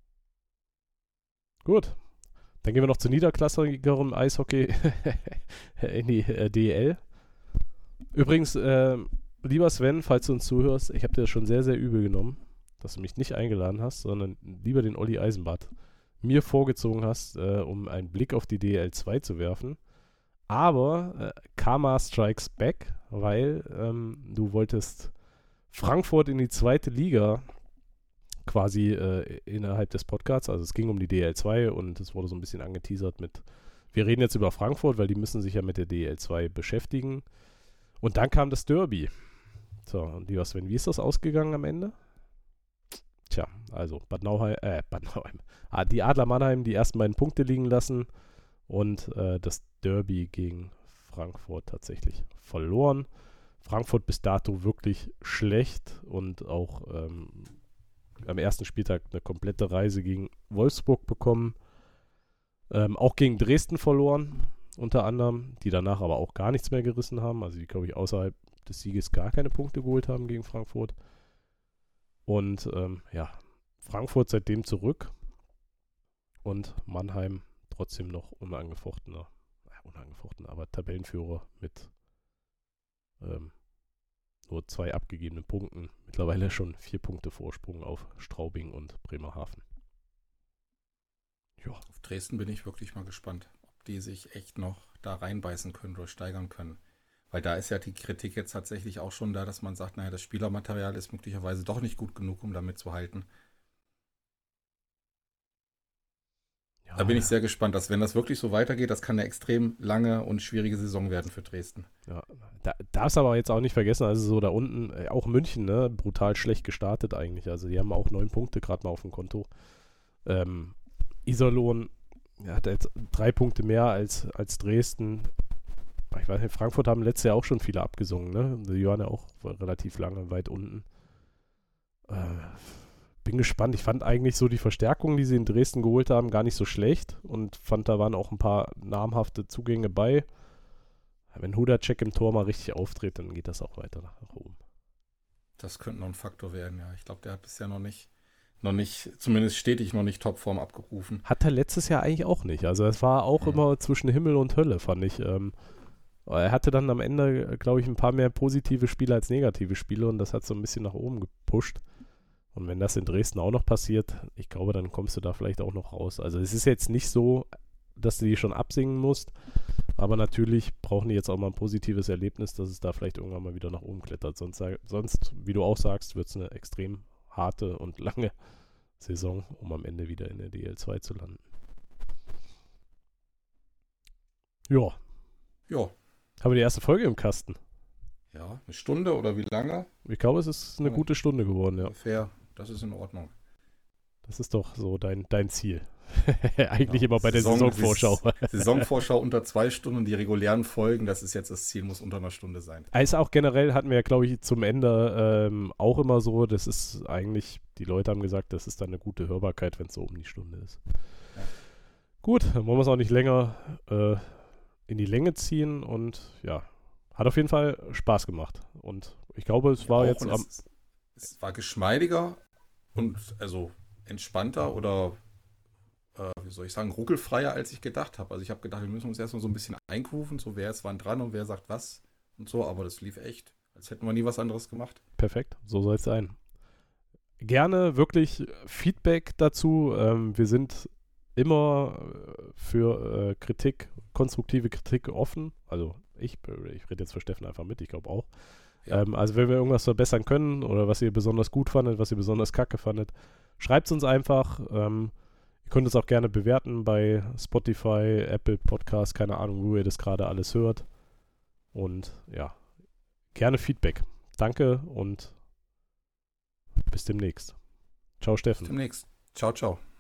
Gut. Dann gehen wir noch zu niederklassigerem Eishockey in die DEL. Übrigens, lieber Sven, falls du uns zuhörst, ich habe dir das schon sehr, sehr übel genommen, dass du mich nicht eingeladen hast, sondern lieber den Olli Eisenbart mir vorgezogen hast, um einen Blick auf die DEL 2 zu werfen. Aber Karma strikes back, weil du wolltest Frankfurt in die zweite Liga quasi innerhalb des Podcasts, also es ging um die DEL 2 und es wurde so ein bisschen angeteasert mit, wir reden jetzt über Frankfurt, weil die müssen sich ja mit der DEL 2 beschäftigen. Und dann kam das Derby. So, und lieber Sven, wie ist das ausgegangen am Ende? Tja, also Bad Nauheim. Die Adler Mannheim die ersten beiden Punkte liegen lassen und das Derby gegen Frankfurt tatsächlich verloren. Frankfurt bis dato wirklich schlecht und auch am ersten Spieltag eine komplette Reise gegen Wolfsburg bekommen. Auch gegen Dresden verloren, unter anderem, die danach aber auch gar nichts mehr gerissen haben. Also die, glaube ich, außerhalb des Sieges gar keine Punkte geholt haben gegen Frankfurt. Und Frankfurt seitdem zurück und Mannheim trotzdem noch unangefochten, aber Tabellenführer mit nur 2 abgegebenen Punkten. Mittlerweile schon 4 Punkte Vorsprung auf Straubing und Bremerhaven. Ja. Auf Dresden bin ich wirklich mal gespannt, ob die sich echt noch da reinbeißen können oder steigern können. Weil da ist ja die Kritik jetzt tatsächlich auch schon da, dass man sagt, naja, das Spielermaterial ist möglicherweise doch nicht gut genug, um damit zu halten. Da bin ich sehr gespannt, dass wenn das wirklich so weitergeht, das kann eine extrem lange und schwierige Saison werden für Dresden. Ja, darfst aber jetzt auch nicht vergessen, also so da unten, auch München, ne, brutal schlecht gestartet eigentlich. Also die haben auch 9 Punkte gerade mal auf dem Konto. Iserlohn hat jetzt 3 Punkte mehr als Dresden. Ich weiß nicht, Frankfurt haben letztes Jahr auch schon viele abgesungen, ne? Die waren ja auch relativ lange weit unten. Bin gespannt. Ich fand eigentlich so die Verstärkungen, die sie in Dresden geholt haben, gar nicht so schlecht und fand, da waren auch ein paar namhafte Zugänge bei. Wenn Hudacek im Tor mal richtig auftritt, dann geht das auch weiter nach oben. Das könnte noch ein Faktor werden, ja. Ich glaube, der hat bisher noch nicht, zumindest stetig noch nicht Topform abgerufen. Hat er letztes Jahr eigentlich auch nicht. Also es war auch immer zwischen Himmel und Hölle, fand ich. Er hatte dann am Ende, glaube ich, ein paar mehr positive Spiele als negative Spiele und das hat so ein bisschen nach oben gepusht. Und wenn das in Dresden auch noch passiert, ich glaube, dann kommst du da vielleicht auch noch raus. Also es ist jetzt nicht so, dass du die schon absingen musst, aber natürlich brauchen die jetzt auch mal ein positives Erlebnis, dass es da vielleicht irgendwann mal wieder nach oben klettert. Sonst wie du auch sagst, wird es eine extrem harte und lange Saison, um am Ende wieder in der DL2 zu landen. Ja. Ja. Haben wir die erste Folge im Kasten? Ja, eine Stunde oder wie lange? Ich glaube, es ist eine gute Stunde geworden, ja. Ungefähr, das ist in Ordnung. Das ist doch so dein Ziel. Eigentlich immer bei der Saisonvorschau. Saisonvorschau unter 2 Stunden, die regulären Folgen, das ist jetzt das Ziel, muss unter einer Stunde sein. Also auch generell hatten wir ja, glaube ich, zum Ende auch immer so, das ist eigentlich, die Leute haben gesagt, das ist dann eine gute Hörbarkeit, wenn es so um die Stunde ist. Ja. Gut, dann wollen wir es auch nicht länger in die Länge ziehen und ja, hat auf jeden Fall Spaß gemacht. Und ich glaube, es war jetzt es war geschmeidiger und also entspannter oder wie soll ich sagen, ruckelfreier, als ich gedacht habe. Also ich habe gedacht, wir müssen uns erstmal so ein bisschen eingrooven, so wer ist wann dran und wer sagt was und so, aber das lief echt, als hätten wir nie was anderes gemacht. Perfekt, so soll es sein. Gerne wirklich Feedback dazu. Wir sind immer für Kritik, konstruktive Kritik offen. Also ich rede jetzt für Steffen einfach mit, ich glaube auch. Ja. Also wenn wir irgendwas verbessern können oder was ihr besonders gut fandet, was ihr besonders kacke fandet, schreibt es uns einfach. Ihr könnt es auch gerne bewerten bei Spotify, Apple Podcast, keine Ahnung, wo ihr das gerade alles hört. Und ja, gerne Feedback. Danke und bis demnächst. Ciao, Steffen. Bis demnächst. Ciao, ciao.